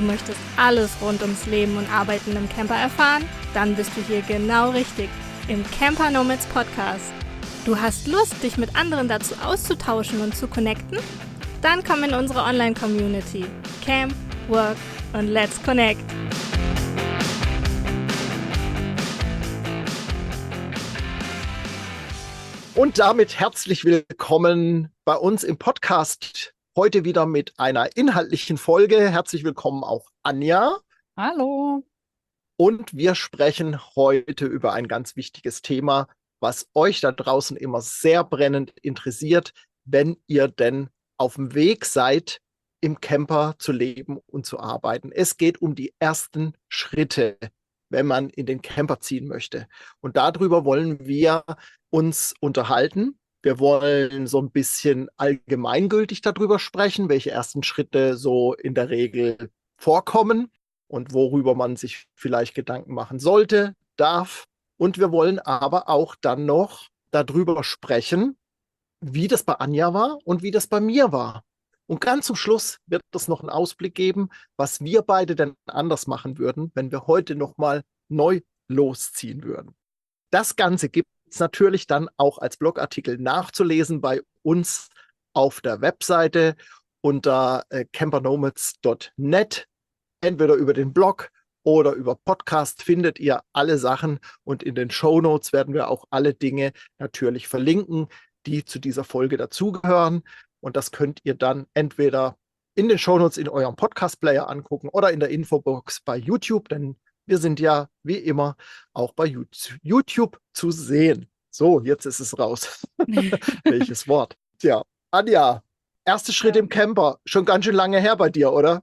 möchtest alles rund ums Leben und Arbeiten im Camper erfahren? Dann bist du hier genau richtig, im Camper Nomads Podcast. Du hast Lust, dich mit anderen dazu auszutauschen und zu connecten? Dann komm in unsere Online-Community. Camp, Work und Let's Connect. Und damit herzlich willkommen bei uns im Podcast. Heute wieder mit einer inhaltlichen Folge. Herzlich willkommen auch Anja. Hallo. Und wir sprechen heute über ein ganz wichtiges Thema, was euch da draußen immer sehr brennend interessiert, wenn ihr denn auf dem Weg seid, im Camper zu leben und zu arbeiten. Es geht um die ersten Schritte, wenn man in den Camper ziehen möchte. Und darüber wollen wir uns unterhalten. Wir wollen so ein bisschen allgemeingültig darüber sprechen, welche ersten Schritte so in der Regel vorkommen und worüber man sich vielleicht Gedanken machen sollte, darf. Und wir wollen aber auch dann noch darüber sprechen, wie das bei Anja war und wie das bei mir war. Und ganz zum Schluss wird es noch einen Ausblick geben, was wir beide denn anders machen würden, wenn wir heute nochmal neu losziehen würden. Das Ganze gibt es natürlich dann auch als Blogartikel nachzulesen bei uns auf der Webseite unter campernomads.net. Entweder über den Blog oder über Podcast findet ihr alle Sachen und in den Shownotes werden wir auch alle Dinge natürlich verlinken, die zu dieser Folge dazugehören. Und das könnt ihr dann entweder in den Shownotes in eurem Podcast-Player angucken oder in der Infobox bei YouTube, denn wir sind ja wie immer auch bei YouTube zu sehen. So, jetzt ist es raus. Welches Wort? Tja, Anja, erster Schritt im Camper. Schon ganz schön lange her bei dir, oder?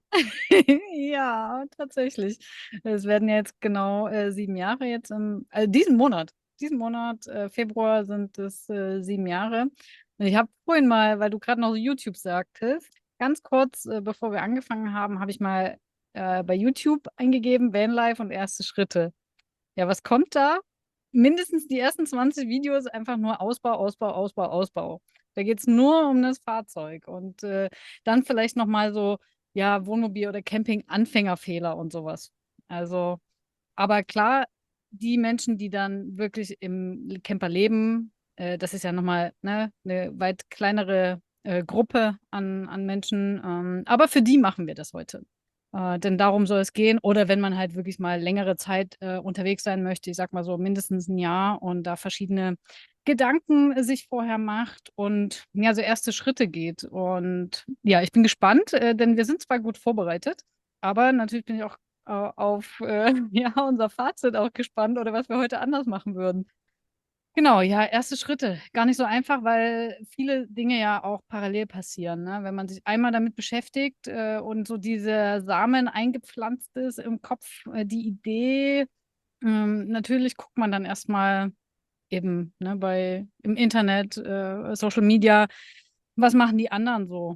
Ja, tatsächlich. Es werden ja jetzt genau 7 Jahre jetzt diesen Monat. Diesen Monat, Februar, sind es 7 Jahre. Und ich habe vorhin mal, weil du gerade noch so YouTube sagtest, ganz kurz, bevor wir angefangen haben, habe ich mal bei YouTube eingegeben, Vanlife und erste Schritte. Ja, was kommt da? Mindestens die ersten 20 Videos einfach nur Ausbau, Ausbau, Ausbau, Ausbau. Da geht es nur um das Fahrzeug. Und dann vielleicht nochmal so, ja, Wohnmobil- oder Camping-Anfängerfehler und sowas. Also, aber klar, die Menschen, die dann wirklich im Camper leben, das ist ja nochmal, ne, eine weit kleinere Gruppe an Menschen. Aber für die machen wir das heute. Denn darum soll es gehen. Oder wenn man halt wirklich mal längere Zeit unterwegs sein möchte, ich sag mal so mindestens ein Jahr und da verschiedene Gedanken sich vorher macht und ja, so erste Schritte geht. Und ja, ich bin gespannt, denn wir sind zwar gut vorbereitet, aber natürlich bin ich auch auf ja, unser Fazit auch gespannt oder was wir heute anders machen würden. Genau, ja, erste Schritte. Gar nicht so einfach, weil viele Dinge ja auch parallel passieren, ne? Wenn man sich einmal damit beschäftigt und so dieser Samen eingepflanzt ist im Kopf, die Idee, natürlich guckt man dann erstmal eben, ne, im Internet, Social Media, was machen die anderen so?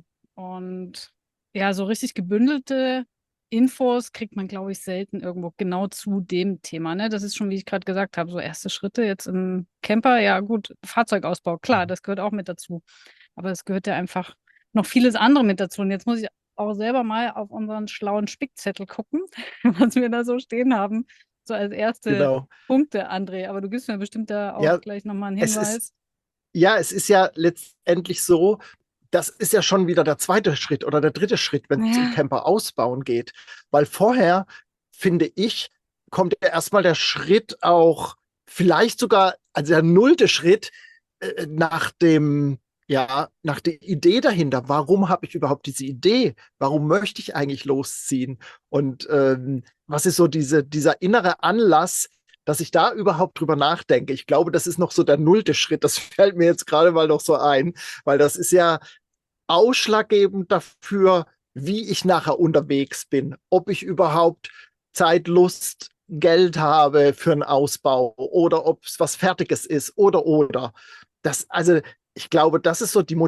Und ja, so richtig gebündelte Infos kriegt man, glaube ich, selten irgendwo genau zu dem Thema. Ne? Das ist schon, wie ich gerade gesagt habe, so erste Schritte jetzt im Camper. Ja, gut, Fahrzeugausbau, klar, das gehört auch mit dazu. Aber es gehört ja einfach noch vieles andere mit dazu. Und jetzt muss ich auch selber mal auf unseren schlauen Spickzettel gucken, was wir da so stehen haben. So als erste Genau. Punkte, André. Aber du gibst mir bestimmt da auch Ja, gleich nochmal einen es Hinweis. ist, es ist ja letztendlich so, das ist ja schon wieder der zweite Schritt oder der dritte Schritt, wenn es um Ja. Camper ausbauen geht. Weil vorher, finde ich, kommt ja erstmal der Schritt auch, vielleicht sogar, also der nullte Schritt nach nach der Idee dahinter. Warum habe ich überhaupt diese Idee? Warum möchte ich eigentlich losziehen? Und was ist so dieser innere Anlass, dass ich da überhaupt drüber nachdenke? Ich glaube, das ist noch so der nullte Schritt. Das fällt mir jetzt gerade mal noch so ein, weil das ist ja ausschlaggebend dafür, wie ich nachher unterwegs bin, ob ich überhaupt Zeit, Lust, Geld habe für einen Ausbau oder ob es was Fertiges ist oder. Also ich glaube, das ist so die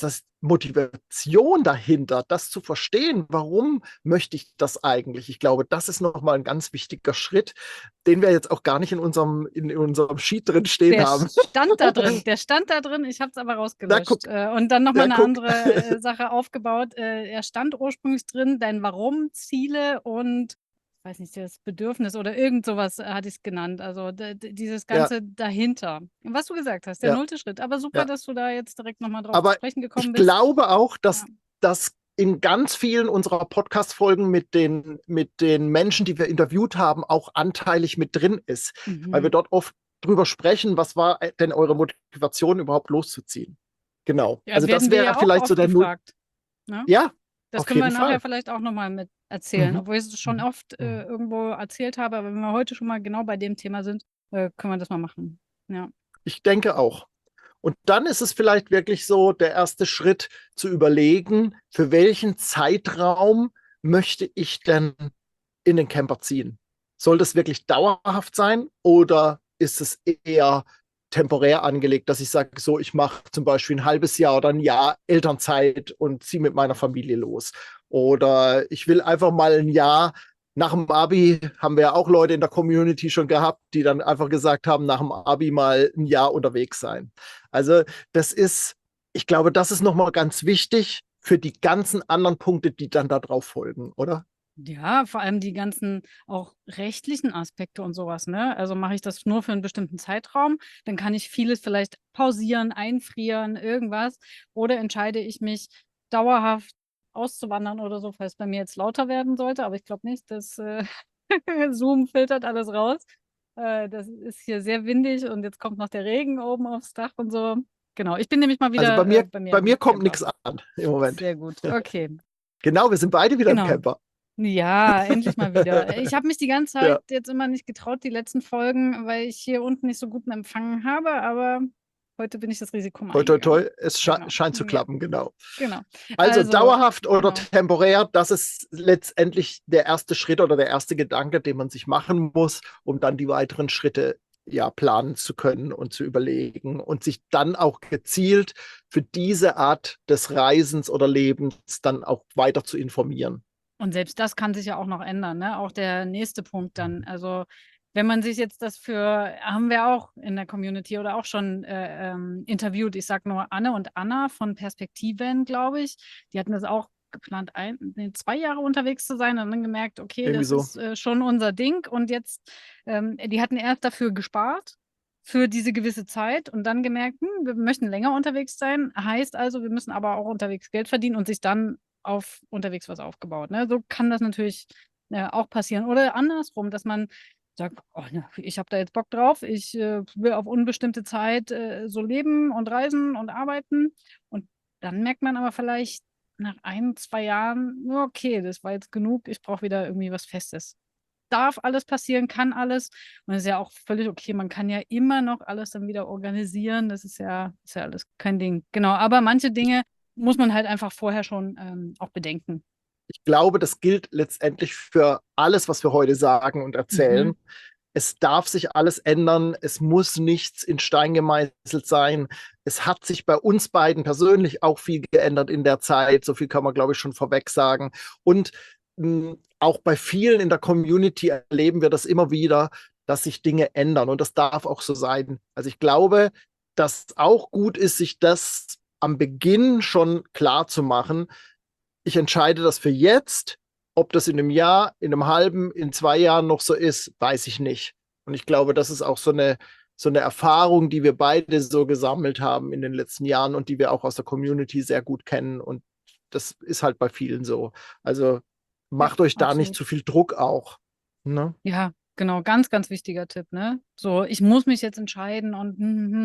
Motivation dahinter, das zu verstehen. Warum möchte ich das eigentlich? Ich glaube, das ist nochmal ein ganz wichtiger Schritt, den wir jetzt auch gar nicht in unserem Sheet drin stehen Der haben. stand da drin, ich habe es aber Na, guck, rausgelöscht. Und dann nochmal ja, eine guck. andere Sache aufgebaut. Er stand ursprünglich drin, dein Warum, Ziele und, ich weiß nicht, das Bedürfnis oder irgend sowas hatte ich es genannt. Also dieses Ja, Ganze dahinter. Und was du gesagt hast, der ja, 0. Schritt. Aber super, ja. dass du da jetzt direkt nochmal drauf zu Aber sprechen gekommen ich bist. glaube auch, Ja. dass das in ganz vielen unserer Podcast-Folgen mit den Menschen, die wir interviewt haben, auch anteilig mit drin ist, weil wir Mhm. dort oft drüber sprechen, was war denn eure Motivation, überhaupt loszuziehen. Genau. Ja, Also das werden wir wäre ja auch vielleicht so oft der Null. gefragt. Ne? Ja, Das auf können wir jeden nachher Fall. vielleicht auch nochmal mit erzählen, Mhm. obwohl ich es schon Mhm. oft Mhm. irgendwo erzählt habe, aber wenn wir heute schon mal genau bei dem Thema sind, können wir das mal machen. Ja. Ich denke auch. Und dann ist es vielleicht wirklich so der erste Schritt zu überlegen, für welchen Zeitraum möchte ich denn in den Camper ziehen? Soll das wirklich dauerhaft sein oder ist es eher temporär angelegt, dass ich sage, so, ich mache zum Beispiel ein halbes Jahr oder ein Jahr Elternzeit und ziehe mit meiner Familie los? Oder ich will einfach mal ein Jahr nach dem Abi, haben wir ja auch Leute in der Community schon gehabt, die dann einfach gesagt haben, nach dem Abi mal ein Jahr unterwegs sein. Also ich glaube, das ist nochmal ganz wichtig für die ganzen anderen Punkte, die dann darauf folgen, oder? Ja, vor allem die ganzen auch rechtlichen Aspekte und sowas, ne? Also mache ich das nur für einen bestimmten Zeitraum, dann kann ich vieles vielleicht pausieren, einfrieren, irgendwas. Oder entscheide ich mich dauerhaft auszuwandern oder so, falls bei mir jetzt lauter werden sollte. Aber ich glaube nicht, dass Zoom filtert alles raus. Das ist hier sehr windig und jetzt kommt noch der Regen oben aufs Dach und so. Genau, ich bin nämlich mal Also bei wieder mir, bei mir bei mir im kommt Camper. nichts an im Moment. Sehr gut. Okay, Genau, wir sind beide wieder im genau. Camper. Ja, endlich mal wieder. Ich habe mich die ganze Zeit Ja, jetzt immer nicht getraut, die letzten Folgen, weil ich hier unten nicht so guten Empfang habe, aber heute bin ich das Risiko mal toi, toi, eingegangen. toi, es Genau. scheint zu Ja, klappen, genau. genau. Also Also, dauerhaft oder genau. temporär, das ist letztendlich der erste Schritt oder der erste Gedanke, den man sich machen muss, um dann die weiteren Schritte ja planen zu können und zu überlegen und sich dann auch gezielt für diese Art des Reisens oder Lebens dann auch weiter zu informieren. Und selbst das kann sich ja auch noch ändern, ne? Auch der nächste Punkt dann. Also, wenn man sich jetzt das haben wir auch in der Community oder auch schon interviewt. Ich sage nur Anne und Anna von Perspektiven, glaube ich. Die hatten das auch geplant, 2 Jahre unterwegs zu sein und dann gemerkt, okay, Irgendwie das so. ist schon unser Ding. Und jetzt, die hatten erst dafür gespart, für diese gewisse Zeit und dann gemerkt, wir möchten länger unterwegs sein. Heißt also, wir müssen aber auch unterwegs Geld verdienen und sich dann auf unterwegs was aufgebaut. Ne? So kann das natürlich auch passieren. Oder andersrum, dass man sagt, oh, ne, ich habe da jetzt Bock drauf, ich will auf unbestimmte Zeit so leben und reisen und arbeiten. Und dann merkt man aber vielleicht nach 1, 2 Jahren, ja, okay, das war jetzt genug, ich brauche wieder irgendwie was Festes. Darf alles passieren, kann alles. Und das ist ja auch völlig okay. Man kann ja immer noch alles dann wieder organisieren. Das ist ja alles kein Ding. Genau, aber manche Dinge muss man halt einfach vorher schon auch bedenken. Ich glaube, das gilt letztendlich für alles, was wir heute sagen und Mhm. erzählen. Es darf sich alles ändern. Es muss nichts in Stein gemeißelt sein. Es hat sich bei uns beiden persönlich auch viel geändert in der Zeit. So viel kann man, glaube ich, schon vorweg sagen. Und auch bei vielen in der Community erleben wir das immer wieder, dass sich Dinge ändern. Und das darf auch so sein. Also ich glaube, dass auch gut ist, sich das am Beginn schon klar zu machen. Ich entscheide das für jetzt. Ob das in einem Jahr, in einem halben, in 2 Jahren noch so ist, weiß ich nicht. Und ich glaube, das ist auch so eine Erfahrung, die wir beide so gesammelt haben in den letzten Jahren und die wir auch aus der Community sehr gut kennen. Und das ist halt bei vielen so. Also Ja, macht euch da nicht absolut. zu viel Druck auch. Ne? Ja, genau, ganz, ganz wichtiger Tipp, ne? So, ich muss mich jetzt entscheiden und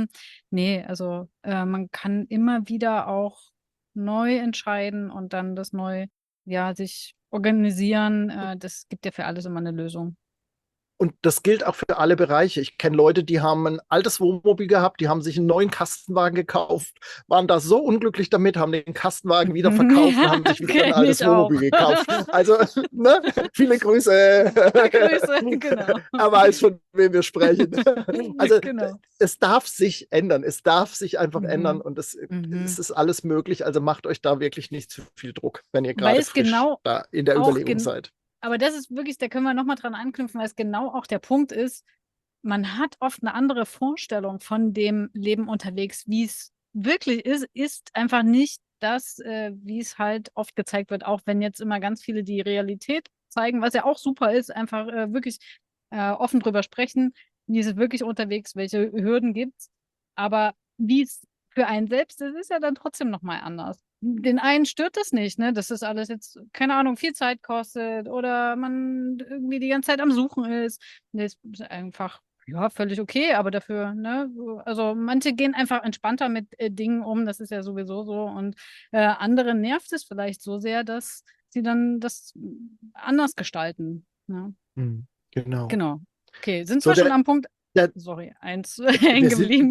nee, also man kann immer wieder auch neu entscheiden und dann das neu, ja, sich organisieren. Das gibt ja für alles immer eine Lösung. Und das gilt auch für alle Bereiche. Ich kenne Leute, die haben ein altes Wohnmobil gehabt, die haben sich einen neuen Kastenwagen gekauft, waren da so unglücklich damit, haben den Kastenwagen wieder verkauft und haben sich wieder ein Kenn altes ich auch. Wohnmobil gekauft. Also, ne? Viele Grüße. Grüße, genau. Er weiß, von wem wir sprechen. Also, Genau. es darf sich ändern. Es darf sich einfach ändern und es ist alles möglich. Also macht euch da wirklich nicht zu viel Druck, wenn ihr Weil gerade es frisch genau da in der auch Überlegung seid. aber das ist wirklich, da können wir nochmal dran anknüpfen, weil es genau auch der Punkt ist, man hat oft eine andere Vorstellung von dem Leben unterwegs, wie es wirklich ist einfach nicht das, wie es halt oft gezeigt wird, auch wenn jetzt immer ganz viele die Realität zeigen, was ja auch super ist, einfach wirklich offen drüber sprechen, wie ist es wirklich unterwegs, welche Hürden gibt es, aber wie es für einen selbst ist, ist ja dann trotzdem nochmal anders. Den einen stört das nicht, ne? Dass das alles jetzt, keine Ahnung, viel Zeit kostet oder man irgendwie die ganze Zeit am Suchen ist. Das ist einfach, ja, völlig okay, aber dafür, ne? Also manche gehen einfach entspannter mit Dingen um, das ist ja sowieso so. Und andere nervt es vielleicht so sehr, dass sie dann das anders gestalten. Ne? Genau. Genau. Okay, sind So, zwar schon am Punkt, der, sorry, eins hängen wir sind, geblieben.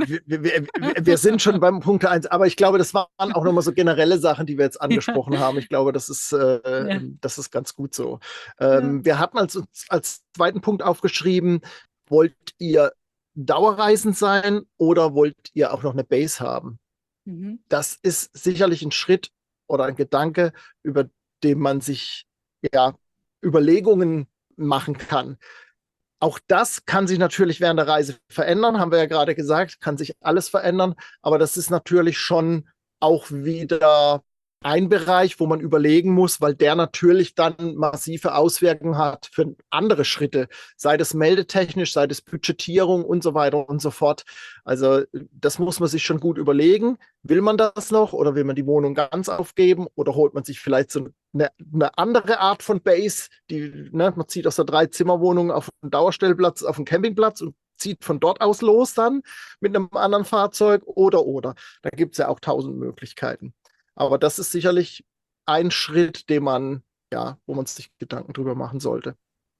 wir sind schon beim Punkt 1, aber ich glaube, das waren auch nochmal so generelle Sachen, die wir jetzt angesprochen haben. Ich glaube, Ja. das ist ganz gut so. Ja. Wir hatten als zweiten Punkt aufgeschrieben, wollt ihr dauerreisend sein oder wollt ihr auch noch eine Base haben? Mhm. Das ist sicherlich ein Schritt oder ein Gedanke, über den man sich ja Überlegungen machen kann. Auch das kann sich natürlich während der Reise verändern, haben wir ja gerade gesagt, kann sich alles verändern, aber das ist natürlich schon auch wieder ein Bereich, wo man überlegen muss, weil der natürlich dann massive Auswirkungen hat für andere Schritte, sei das meldetechnisch, sei das Budgetierung und so weiter und so fort. Also das muss man sich schon gut überlegen. Will man das noch oder will man die Wohnung ganz aufgeben oder holt man sich vielleicht so eine andere Art von Base, man zieht aus der Drei-Zimmer-Wohnung auf einen Dauerstellplatz, auf einen Campingplatz und zieht von dort aus los dann mit einem anderen Fahrzeug oder. Da gibt es ja auch 1000 Möglichkeiten. Aber das ist sicherlich ein Schritt, wo man sich Gedanken drüber machen sollte.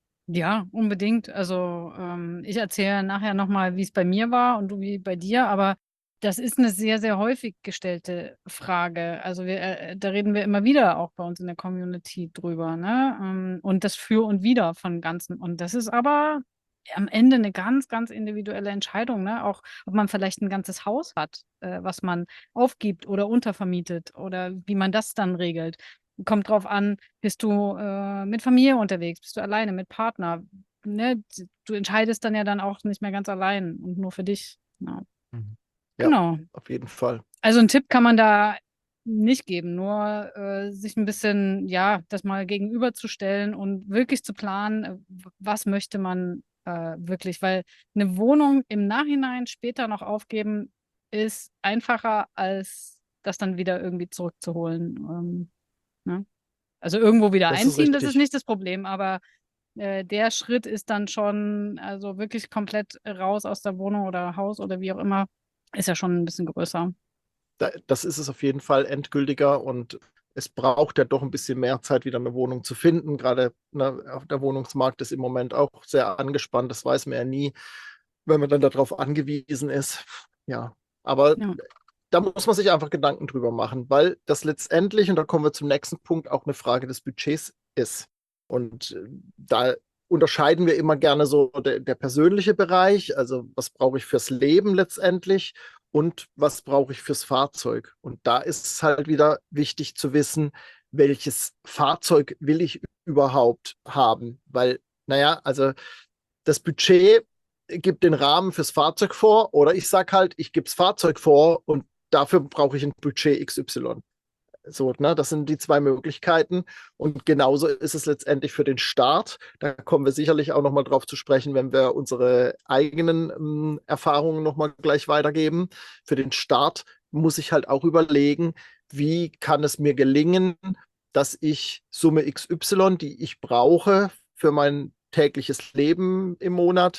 Ja, unbedingt. Also ich erzähle nachher nochmal, wie es bei mir war und du wie bei dir, aber das ist eine sehr, sehr häufig gestellte Frage. Also da reden wir immer wieder auch bei uns in der Community drüber, ne? Und das Für und Wider von Ganzen. Und das ist aber am Ende eine ganz, ganz individuelle Entscheidung, ne? Auch ob man vielleicht ein ganzes Haus hat, was man aufgibt oder untervermietet oder wie man das dann regelt. Kommt drauf an, bist du mit Familie unterwegs, bist du alleine mit Partner, ne? Du entscheidest dann ja dann auch nicht mehr ganz allein und nur für dich. Ja. Ja, Genau. auf jeden Fall. Also einen Tipp kann man da nicht geben, nur sich ein bisschen, ja, das mal gegenüberzustellen und wirklich zu planen, was möchte man wirklich, weil eine Wohnung im Nachhinein später noch aufgeben ist einfacher, als das dann wieder irgendwie zurückzuholen. Ne? Also irgendwo wieder Das ist einziehen, das ist richtig. nicht das Problem, aber der Schritt ist dann schon, also wirklich komplett raus aus der Wohnung oder Haus oder wie auch immer, ist ja schon ein bisschen größer. Das ist es auf jeden Fall endgültiger und es braucht ja doch ein bisschen mehr Zeit, wieder eine Wohnung zu finden. Gerade der Wohnungsmarkt ist im Moment auch sehr angespannt. Das weiß man ja nie, wenn man dann darauf angewiesen ist. Ja, aber Ja. da muss man sich einfach Gedanken drüber machen, weil das letztendlich, und da kommen wir zum nächsten Punkt, auch eine Frage des Budgets ist. Und da unterscheiden wir immer gerne so der persönliche Bereich, also was brauche ich fürs Leben letztendlich und was brauche ich fürs Fahrzeug. Und da ist es halt wieder wichtig zu wissen, welches Fahrzeug will ich überhaupt haben, weil, also das Budget gibt den Rahmen fürs Fahrzeug vor oder ich sage halt, ich gebe das Fahrzeug vor und dafür brauche ich ein Budget XY. So, ne, das sind die zwei Möglichkeiten. Und genauso ist es letztendlich für den Start. Da kommen wir sicherlich auch nochmal drauf zu sprechen, wenn wir unsere eigenen Erfahrungen nochmal gleich weitergeben. Für den Start muss ich halt auch überlegen, wie kann es mir gelingen, dass ich Summe XY, die ich brauche für mein tägliches Leben im Monat,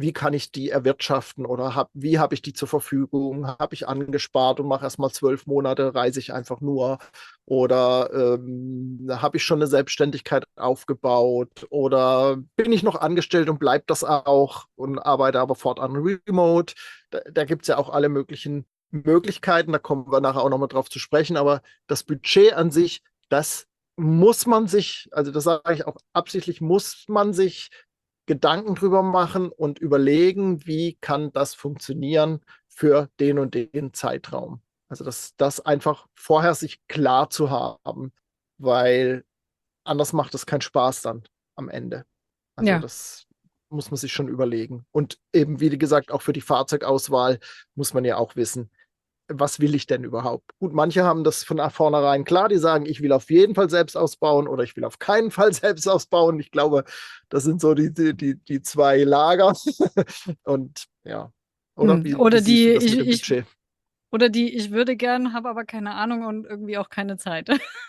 wie kann ich die erwirtschaften oder wie habe ich die zur Verfügung? Habe ich angespart und mache erstmal 12 Monate, reise ich einfach nur? Oder habe ich schon eine Selbstständigkeit aufgebaut? Oder bin ich noch angestellt und bleibe das auch und arbeite aber fortan remote? Da gibt es ja auch alle möglichen Möglichkeiten. Da kommen wir nachher auch nochmal drauf zu sprechen. Aber das Budget an sich, das muss man sich, also das sage ich auch absichtlich, muss man sich Gedanken drüber machen und überlegen, wie kann das funktionieren für den und den Zeitraum. Also das einfach vorher sich klar zu haben, weil anders macht es keinen Spaß dann am Ende. Also Ja. das muss man sich schon überlegen. Und eben, wie gesagt, auch für die Fahrzeugauswahl muss man ja auch wissen, was will ich denn überhaupt? Gut, manche haben das von vornherein klar, die sagen, ich will auf jeden Fall selbst ausbauen oder ich will auf keinen Fall selbst ausbauen. Ich glaube, das sind so die zwei Lager. Und ja, oder wie Oder siehst die, du das mit dem Budget? ich würde gern, habe aber keine Ahnung und irgendwie auch keine Zeit.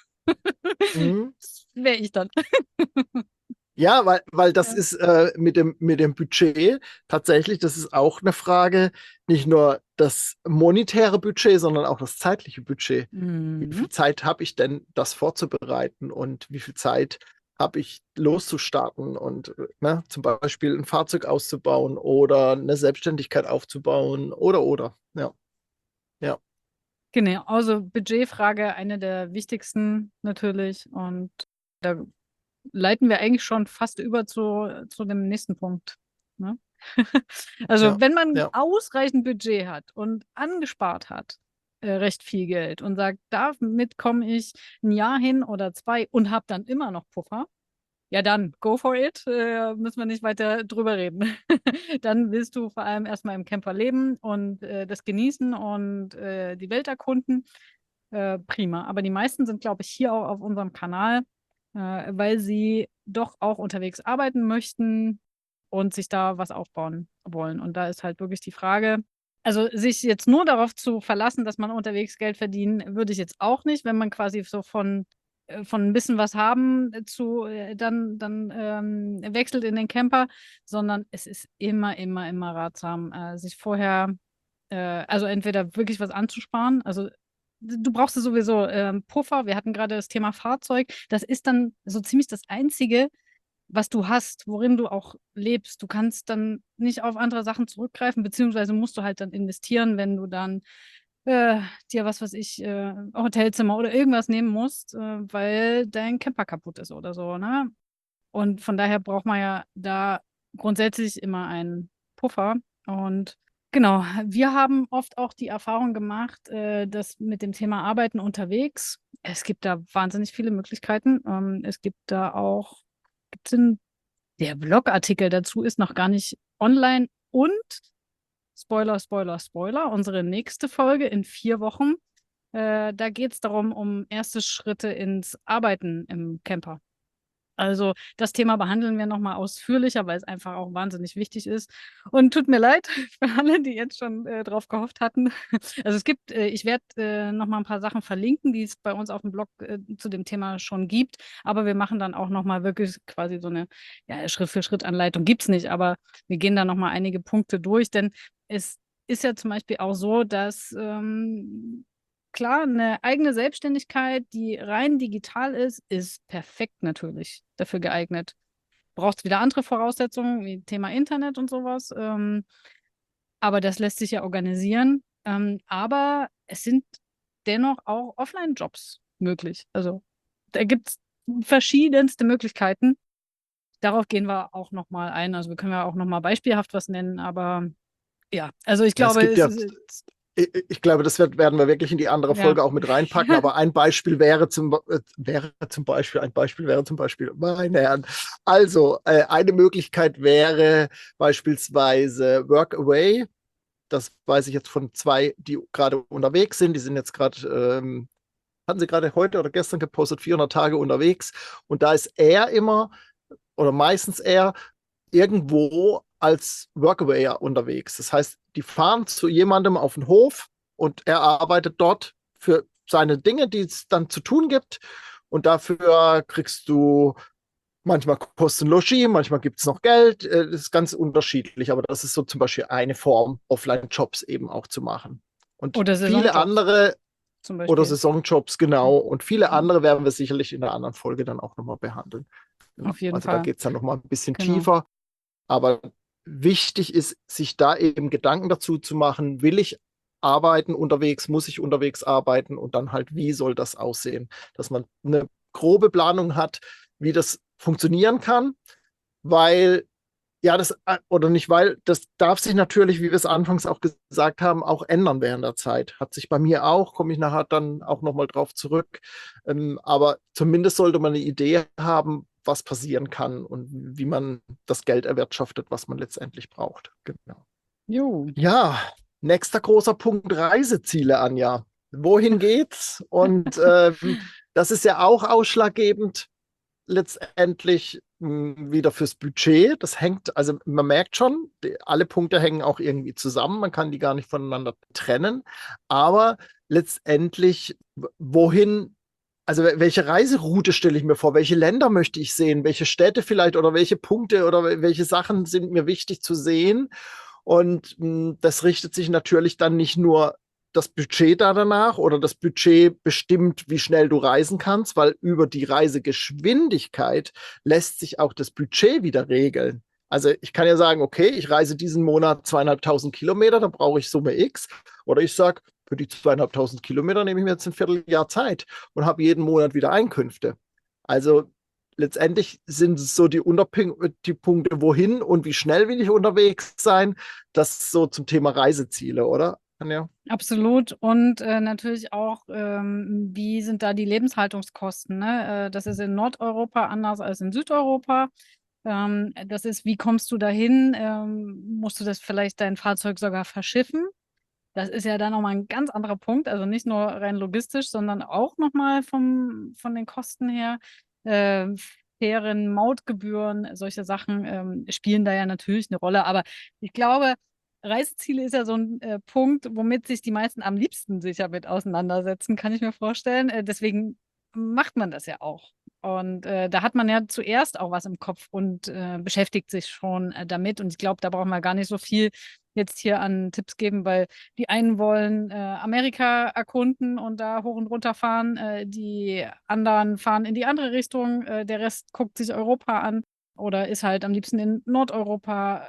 Mhm. Wäre ich dann. Ja, weil das Ja. ist mit dem Budget tatsächlich, das ist auch eine Frage, nicht nur das monetäre Budget, sondern auch das zeitliche Budget. Wie Mhm. viel Zeit habe ich denn, das vorzubereiten und wie viel Zeit habe ich loszustarten und ne, zum Beispiel ein Fahrzeug auszubauen oder eine Selbstständigkeit aufzubauen oder. Ja, ja, Genau, also Budgetfrage, eine der wichtigsten natürlich. Und da leiten wir eigentlich schon fast über zu dem nächsten Punkt. Ne? Also ja, wenn man ja. ausreichend Budget hat und angespart hat, recht viel Geld und sagt, damit komme ich ein Jahr hin oder zwei und habe dann immer noch Puffer, ja dann, go for it, müssen wir nicht weiter drüber reden. Dann willst du vor allem erstmal im Camper leben und das genießen und die Welt erkunden. Prima. Aber die meisten sind, glaube ich, hier auch auf unserem Kanal, weil sie doch auch unterwegs arbeiten möchten und sich da was aufbauen wollen. Und da ist halt wirklich die Frage, also sich jetzt nur darauf zu verlassen, dass man unterwegs Geld verdienen, würde ich jetzt auch nicht, wenn man quasi so von ein bisschen was haben zu dann wechselt in den Camper, sondern es ist immer ratsam, sich vorher, also entweder wirklich was anzusparen, also du brauchst ja sowieso Puffer. Wir hatten gerade das Thema Fahrzeug. Das ist dann so ziemlich das Einzige, was du hast, worin du auch lebst. Du kannst dann nicht auf andere Sachen zurückgreifen, beziehungsweise musst du halt dann investieren, wenn du dann dir was weiß ich, Hotelzimmer oder irgendwas nehmen musst, weil dein Camper kaputt ist oder so, ne? Und von daher braucht man ja da grundsätzlich immer einen Puffer. Und genau, wir haben oft auch die Erfahrung gemacht, dass mit dem Thema Arbeiten unterwegs, es gibt da wahnsinnig viele Möglichkeiten. Es gibt da auch, der Blogartikel dazu ist noch gar nicht online und Spoiler, unsere nächste Folge in 4 Wochen, da geht es darum, um erste Schritte ins Arbeiten im Camper. Also das Thema behandeln wir nochmal ausführlicher, weil es einfach auch wahnsinnig wichtig ist. Und tut mir leid für alle, die jetzt schon drauf gehofft hatten. Also es gibt, ich werde nochmal ein paar Sachen verlinken, die es bei uns auf dem Blog zu dem Thema schon gibt. Aber wir machen dann auch nochmal wirklich quasi so eine, ja, Schritt-für-Schritt-Anleitung gibt es nicht, aber wir gehen da nochmal einige Punkte durch, denn es ist ja zum Beispiel auch so, dass klar, eine eigene Selbstständigkeit, die rein digital ist perfekt natürlich dafür geeignet. Braucht wieder andere Voraussetzungen, wie Thema Internet und sowas. Aber das lässt sich ja organisieren. Aber es sind dennoch auch Offline-Jobs möglich. Also da gibt es verschiedenste Möglichkeiten. Darauf gehen wir auch nochmal ein. Also wir können ja auch nochmal beispielhaft was nennen, aber ja, also ich Ja, es glaube, gibt es ja, ist, ich glaube, das werden wir wirklich in die andere ja. Folge auch mit reinpacken, aber ein Beispiel wäre zum Beispiel, meine Herren, also eine Möglichkeit wäre beispielsweise Workaway. Das weiß ich jetzt von zwei, die gerade unterwegs sind. Die sind jetzt gerade, hatten sie gerade heute oder gestern gepostet, 400 Tage unterwegs. Und da ist er immer oder meistens er irgendwo als Workaway unterwegs. Das heißt, die fahren zu jemandem auf den Hof und er arbeitet dort für seine Dinge, die es dann zu tun gibt. Und dafür kriegst du Manchmal kostet Logis, manchmal gibt es noch Geld. Das ist ganz unterschiedlich, aber das ist so zum Beispiel eine Form, Offline-Jobs eben auch zu machen. Und Oder viele Saisonjobs andere, zum oder Beispiel. Saisonjobs, genau, und viele Mhm. andere werden wir sicherlich in einer anderen Folge dann auch nochmal behandeln. Genau. Auf jeden Also da Fall. geht es dann nochmal ein bisschen Genau. tiefer. Aber wichtig ist, sich da eben Gedanken dazu zu machen, will ich arbeiten unterwegs, muss ich unterwegs arbeiten und dann halt, wie soll das aussehen? Dass man eine grobe Planung hat, wie das funktionieren kann, weil, ja, das, oder nicht, weil, das darf sich natürlich, wie wir es anfangs auch gesagt haben, auch ändern während der Zeit. Hat sich bei mir auch, komme ich nachher dann auch nochmal drauf zurück. Aber zumindest sollte man eine Idee haben, was passieren kann und wie man das Geld erwirtschaftet, was man letztendlich braucht. Genau. Jo. Ja, nächster großer Punkt, Reiseziele, Anja. Wohin geht's? Und das ist ja auch ausschlaggebend letztendlich wieder fürs Budget. Das hängt, also man merkt schon, alle Punkte hängen auch irgendwie zusammen. Man kann die gar nicht voneinander trennen. Aber letztendlich, wohin, also welche Reiseroute stelle ich mir vor? Welche Länder möchte ich sehen? Welche Städte vielleicht oder welche Punkte oder welche Sachen sind mir wichtig zu sehen? Und das richtet sich natürlich dann nicht nur das Budget da danach oder das Budget bestimmt, wie schnell du reisen kannst, weil über die Reisegeschwindigkeit lässt sich auch das Budget wieder regeln. Also ich kann ja sagen, okay, ich reise diesen Monat 2.500 Kilometer, da brauche ich Summe X. Oder ich sage, für die 2.500 Kilometer nehme ich mir jetzt ein Vierteljahr Zeit und habe jeden Monat wieder Einkünfte. Also letztendlich sind es so die Punkte, wohin und wie schnell will ich unterwegs sein. Das ist so zum Thema Reiseziele, oder, Anja? Absolut. Und natürlich auch, wie sind da die Lebenshaltungskosten? Ne? Das ist in Nordeuropa anders als in Südeuropa. Das ist, wie kommst du dahin? Musst du das vielleicht dein Fahrzeug sogar verschiffen? Das ist ja dann nochmal ein ganz anderer Punkt. Also nicht nur rein logistisch, sondern auch nochmal von den Kosten her. Äh, Fähren, Mautgebühren, solche Sachen spielen da ja natürlich eine Rolle. Aber ich glaube, Reiseziele ist ja so ein Punkt, womit sich die meisten am liebsten sicher mit auseinandersetzen, kann ich mir vorstellen. Deswegen macht man das ja auch. Und da hat man ja zuerst auch was im Kopf und beschäftigt sich schon damit. Und ich glaube, da braucht man gar nicht so viel jetzt hier an Tipps geben, weil die einen wollen Amerika erkunden und da hoch und runter fahren, die anderen fahren in die andere Richtung, der Rest guckt sich Europa an oder ist halt am liebsten in Nordeuropa.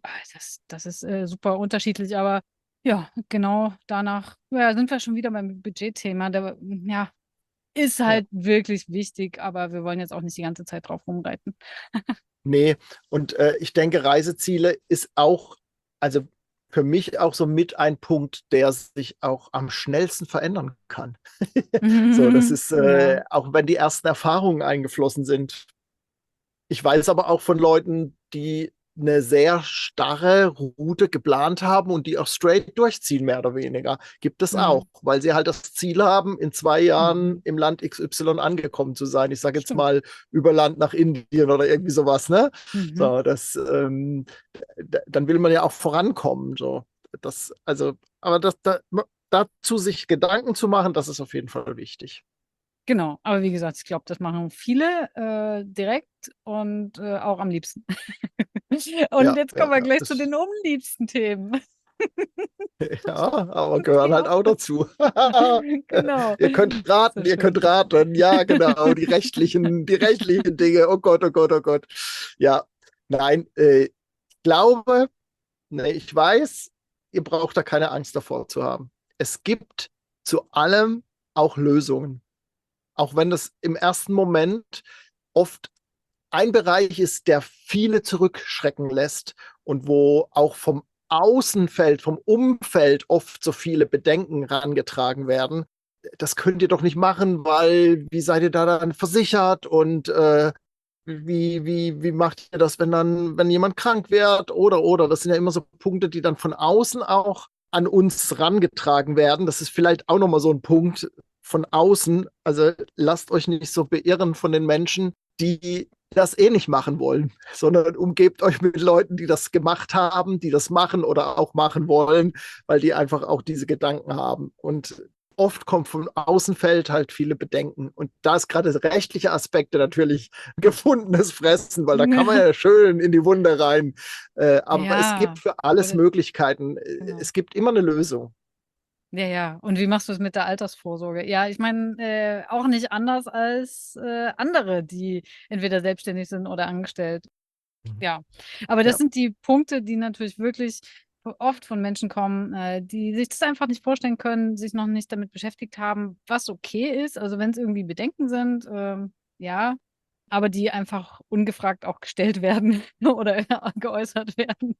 Das ist super unterschiedlich, aber ja, genau danach ja, sind wir schon wieder beim Budgetthema. Ja, ist Ja. halt wirklich wichtig, aber wir wollen jetzt auch nicht die ganze Zeit drauf rumreiten. Nee, und ich denke, Reiseziele ist auch, also für mich auch so mit ein Punkt, der sich auch am schnellsten verändern kann. So, das ist, Ja, auch wenn die ersten Erfahrungen eingeflossen sind. Ich weiß aber auch von Leuten, die eine sehr starre Route geplant haben und die auch straight durchziehen, mehr oder weniger. Gibt es auch, mhm. weil sie halt das Ziel haben, in 2 Jahren Mhm. im Land XY angekommen zu sein. Ich sage jetzt Stimmt. mal über Land nach Indien oder irgendwie sowas, ne? Mhm. So, dann will man ja auch vorankommen. So. Also, aber dazu sich Gedanken zu machen, das ist auf jeden Fall wichtig. Genau, aber wie gesagt, ich glaube, das machen viele direkt und auch am liebsten. Und Ja, jetzt kommen ja, wir ja. gleich zu den unliebsten Themen. Ja, aber gehören Die halt auch auch noch. dazu. Genau. Ihr könnt Sehr raten, ihr könnt schön. raten. Ja, genau, die rechtlichen Dinge. Oh Gott, oh Gott, oh Gott. Ja, nein, ich glaube, nee, ich weiß, ihr braucht da keine Angst davor zu haben. Es gibt zu allem auch Lösungen. Auch wenn das im ersten Moment oft ein Bereich ist, der viele zurückschrecken lässt und wo auch vom Außenfeld, vom Umfeld oft so viele Bedenken herangetragen werden. Das könnt ihr doch nicht machen, weil wie seid ihr da dann versichert und wie macht ihr das, wenn jemand krank wird oder. Das sind ja immer so Punkte, die dann von außen auch an uns rangetragen werden. Das ist vielleicht auch nochmal so ein Punkt von außen. Also lasst euch nicht so beirren von den Menschen, die das eh nicht machen wollen, sondern umgebt euch mit Leuten, die das gemacht haben, die das machen oder auch machen wollen, weil die einfach auch diese Gedanken haben. Und oft kommt vom Außenfeld halt viele Bedenken. Und da ist gerade rechtliche Aspekte natürlich gefundenes Fressen, weil da kann man ja schön in die Wunde rein. Aber es gibt für alles Möglichkeiten. Genau. Es gibt immer eine Lösung. Ja, ja. Und wie machst du es mit der Altersvorsorge? Ja, ich meine, auch nicht anders als andere, die entweder selbstständig sind oder angestellt. Ja, aber das Ja. sind die Punkte, die natürlich wirklich oft von Menschen kommen, die sich das einfach nicht vorstellen können, sich noch nicht damit beschäftigt haben, was okay ist. Also wenn es irgendwie Bedenken sind, ja, aber die einfach ungefragt auch gestellt werden oder geäußert werden.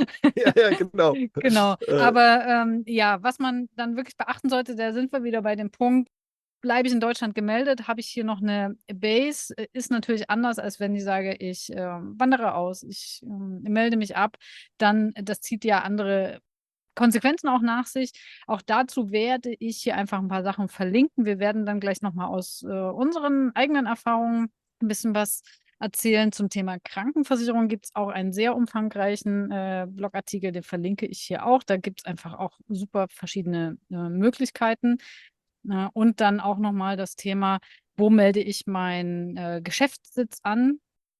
Ja, genau. Genau. Aber ja, was man dann wirklich beachten sollte, da sind wir wieder bei dem Punkt, bleibe ich in Deutschland gemeldet, habe ich hier noch eine Base, ist natürlich anders, als wenn ich sage, ich wandere aus, ich melde mich ab, dann, das zieht ja andere Konsequenzen auch nach sich. Auch dazu werde ich hier einfach ein paar Sachen verlinken. Wir werden dann gleich nochmal aus unseren eigenen Erfahrungen ein bisschen was erzählen zum Thema Krankenversicherung. Gibt es auch einen sehr umfangreichen Blogartikel, den verlinke ich hier auch. Da gibt es einfach auch super verschiedene Möglichkeiten. Und dann auch nochmal das Thema, wo melde ich meinen Geschäftssitz an?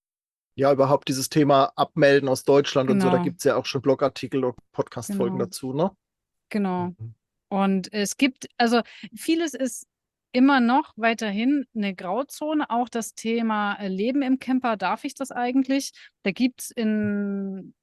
Ja, überhaupt dieses Thema Abmelden aus Deutschland und so, da Genau, gibt es ja auch schon Blogartikel und Podcast-Folgen genau, dazu, ne? genau. Mhm. Und es gibt, also vieles ist immer noch weiterhin eine Grauzone. Auch das Thema Leben im Camper, darf ich das eigentlich? Da gibt es in,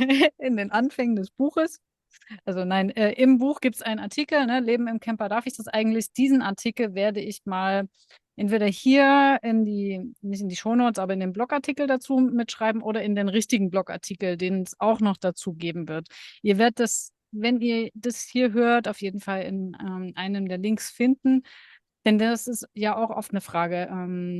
in den Anfängen des Buches, also nein, im Buch gibt es einen Artikel, ne, Leben im Camper, darf ich das eigentlich? Diesen Artikel werde ich mal entweder hier in die, nicht in die Shownotes, aber in den Blogartikel dazu mitschreiben oder in den richtigen Blogartikel, den es auch noch dazu geben wird. Ihr werdet das, wenn ihr das hier hört, auf jeden Fall in einem der Links finden. Denn das ist ja auch oft eine Frage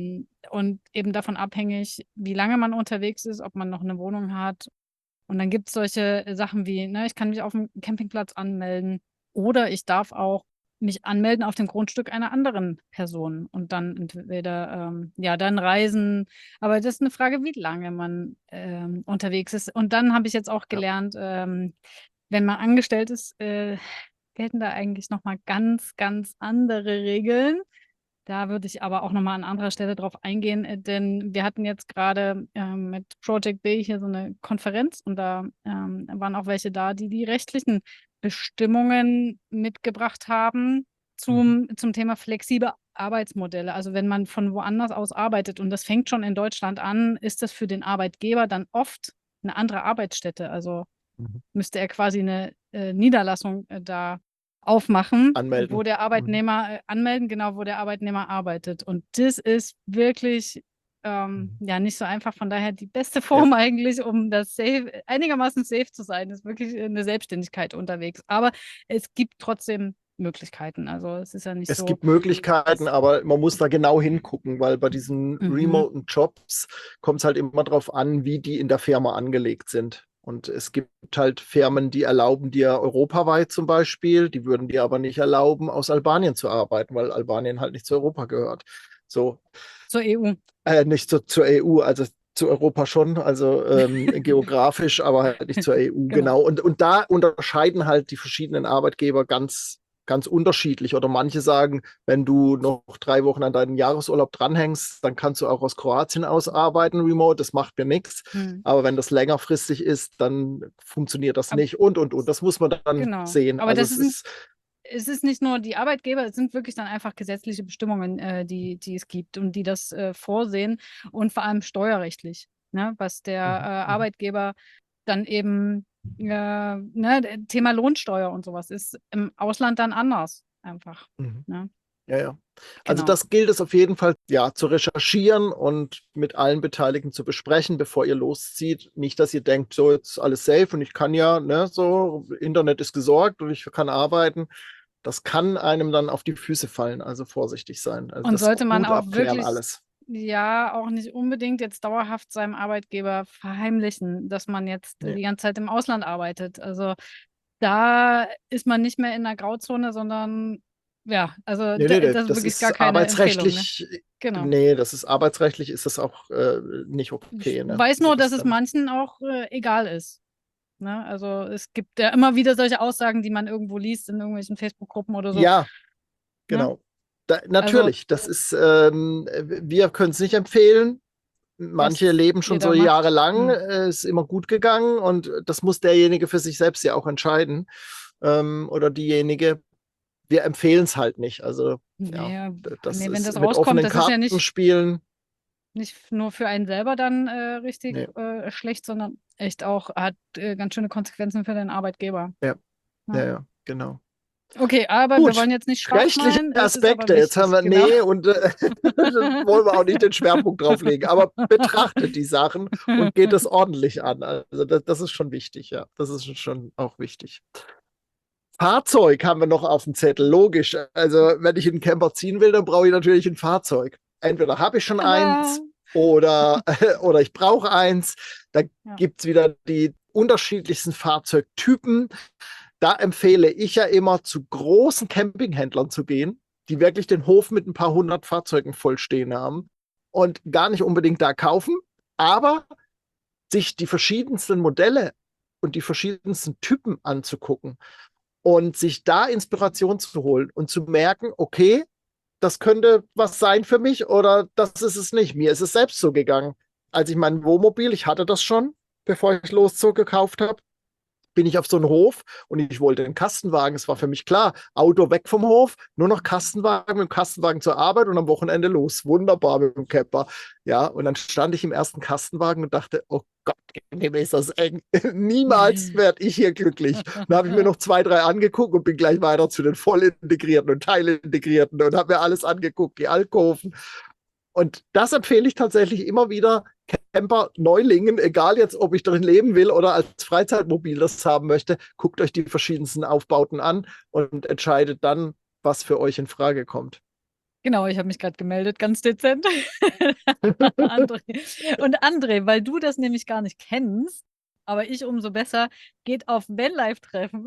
und eben davon abhängig, wie lange man unterwegs ist, ob man noch eine Wohnung hat. Und dann gibt es solche Sachen wie, ne, ich kann mich auf dem Campingplatz anmelden oder ich darf auch mich anmelden auf dem Grundstück einer anderen Person und dann entweder, ja, dann reisen. Aber das ist eine Frage, wie lange man unterwegs ist. Und dann habe ich jetzt auch Ja. gelernt, wenn man angestellt ist, gelten da eigentlich nochmal ganz, ganz andere Regeln. Da würde ich aber auch nochmal an anderer Stelle drauf eingehen, denn wir hatten jetzt gerade mit Project Bay hier so eine Konferenz und da waren auch welche da, die die rechtlichen Bestimmungen mitgebracht haben zum Thema flexible Arbeitsmodelle. Also wenn man von woanders aus arbeitet und das fängt schon in Deutschland an, ist das für den Arbeitgeber dann oft eine andere Arbeitsstätte. Also Mhm. müsste er quasi eine Niederlassung da aufmachen, wo Anmelden. der Arbeitnehmer anmelden, genau, wo der Arbeitnehmer arbeitet. Und das ist wirklich ja nicht so einfach. Von daher die beste Ja. Form eigentlich, um das einigermaßen safe zu sein, ist wirklich eine Selbstständigkeit unterwegs. Aber es gibt trotzdem Möglichkeiten. Also es ist ja nicht Es so. gibt Möglichkeiten, aber man muss da genau hingucken, weil bei diesen Mhm. remoten Jobs kommt es halt immer darauf an, wie die in der Firma angelegt sind. Und es gibt halt Firmen, die erlauben dir europaweit zum Beispiel, die würden dir aber nicht erlauben, aus Albanien zu arbeiten, weil Albanien halt nicht zu Europa gehört. So, Zur EU. nicht zur EU, also zu Europa schon, also geografisch, aber halt nicht zur EU, Genau. genau. Und da unterscheiden halt die verschiedenen Arbeitgeber ganz unterschiedlich. Oder manche sagen, wenn du noch 3 Wochen an deinen Jahresurlaub dranhängst, dann kannst du auch aus Kroatien aus arbeiten, remote, das macht mir nichts. Hm. Aber wenn das längerfristig ist, dann funktioniert das Aber, nicht und. Das muss man dann genau. sehen. Aber Also das es ist ist, es ist nicht nur die Arbeitgeber, es sind wirklich dann einfach gesetzliche Bestimmungen, die es gibt und die das vorsehen und vor allem steuerrechtlich, ne, was der mhm, Arbeitgeber dann eben, ne, Thema Lohnsteuer und sowas ist im Ausland dann anders einfach. mhm. Ne? Ja, ja. Also Genau. das gilt es auf jeden Fall, ja, zu recherchieren und mit allen Beteiligten zu besprechen, bevor ihr loszieht. Nicht, dass ihr denkt, so, jetzt ist alles safe und ich kann ja, ne, so, Internet ist gesorgt und ich kann arbeiten. Das kann einem dann auf die Füße fallen, also vorsichtig sein. Also Und das sollte man gut auch abklären wirklich, alles. ja, auch nicht unbedingt jetzt dauerhaft seinem Arbeitgeber verheimlichen, dass man jetzt Nee. die ganze Zeit im Ausland arbeitet. Also da ist man nicht mehr in der Grauzone, sondern ja, also Nee, das ist das wirklich gar ist keine Empfehlung, ne? arbeitsrechtlich, Genau. nee, das ist arbeitsrechtlich, ist das auch nicht Ich okay, ne? weiß Also nur, dass das es dann, manchen auch egal ist. Ne? Also es gibt ja immer wieder solche Aussagen, die man irgendwo liest in irgendwelchen Facebook-Gruppen oder so. ja, genau. Also, Natürlich, das ist, wir können es nicht empfehlen. Manche was leben ihr schon da so macht. jahrelang, ist immer gut gegangen und das muss derjenige für sich selbst ja auch entscheiden, oder diejenige. Wir empfehlen es halt nicht. Also ja, Nee, das nee, wenn ist das mit rauskommt, offenen das ist ja Karten spielen. nicht nur für einen selber dann richtig Nee, schlecht, sondern echt auch hat ganz schöne Konsequenzen für den Arbeitgeber. ja, Ja. ja, ja, genau. Okay, aber wir Gut, wollen jetzt nicht schwarz rechtliche malen, es ist aber Aspekte. Jetzt haben wichtig, wir, genau. nee, und das wollen wir auch nicht den Schwerpunkt drauflegen, aber betrachtet die Sachen und geht es ordentlich an. Also das ist schon wichtig, ja. Das ist schon auch wichtig. Fahrzeug haben wir noch auf dem Zettel, logisch. Also, wenn ich in einen Camper ziehen will, dann brauche ich natürlich ein Fahrzeug. Entweder habe ich schon Tada! eins oder, oder ich brauche eins. Da Ja. gibt es wieder die unterschiedlichsten Fahrzeugtypen. Da empfehle ich ja immer, zu großen Campinghändlern zu gehen, die wirklich den Hof mit ein paar hundert Fahrzeugen vollstehen haben und gar nicht unbedingt da kaufen, aber sich die verschiedensten Modelle und die verschiedensten Typen anzugucken und sich da Inspiration zu holen und zu merken, okay, das könnte was sein für mich oder das ist es nicht. Mir ist es selbst so gegangen. Als ich mein Wohnmobil, ich hatte das schon, bevor ich loszog, gekauft habe, bin ich auf so einen Hof und ich wollte einen Kastenwagen. Es war für mich klar, Auto weg vom Hof, nur noch Kastenwagen, mit dem Kastenwagen zur Arbeit und am Wochenende los. Wunderbar mit dem Camper. Ja, und dann stand ich im ersten Kastenwagen und dachte, oh Gott, dem ist das eng. Niemals werde ich hier glücklich. Dann habe ich mir noch 2, 3 angeguckt und bin gleich weiter zu den vollintegrierten und teilintegrierten und habe mir alles angeguckt, die Alkoven. Und das empfehle ich tatsächlich immer wieder Camper-Neulingen, egal jetzt, ob ich drin leben will oder als Freizeitmobil das haben möchte, guckt euch die verschiedensten Aufbauten an und entscheidet dann, was für euch in Frage kommt. Genau, ich habe mich gerade gemeldet, ganz dezent. André. Und André, weil du das nämlich gar nicht kennst, aber ich umso besser, geht auf Vanlife-Treffen.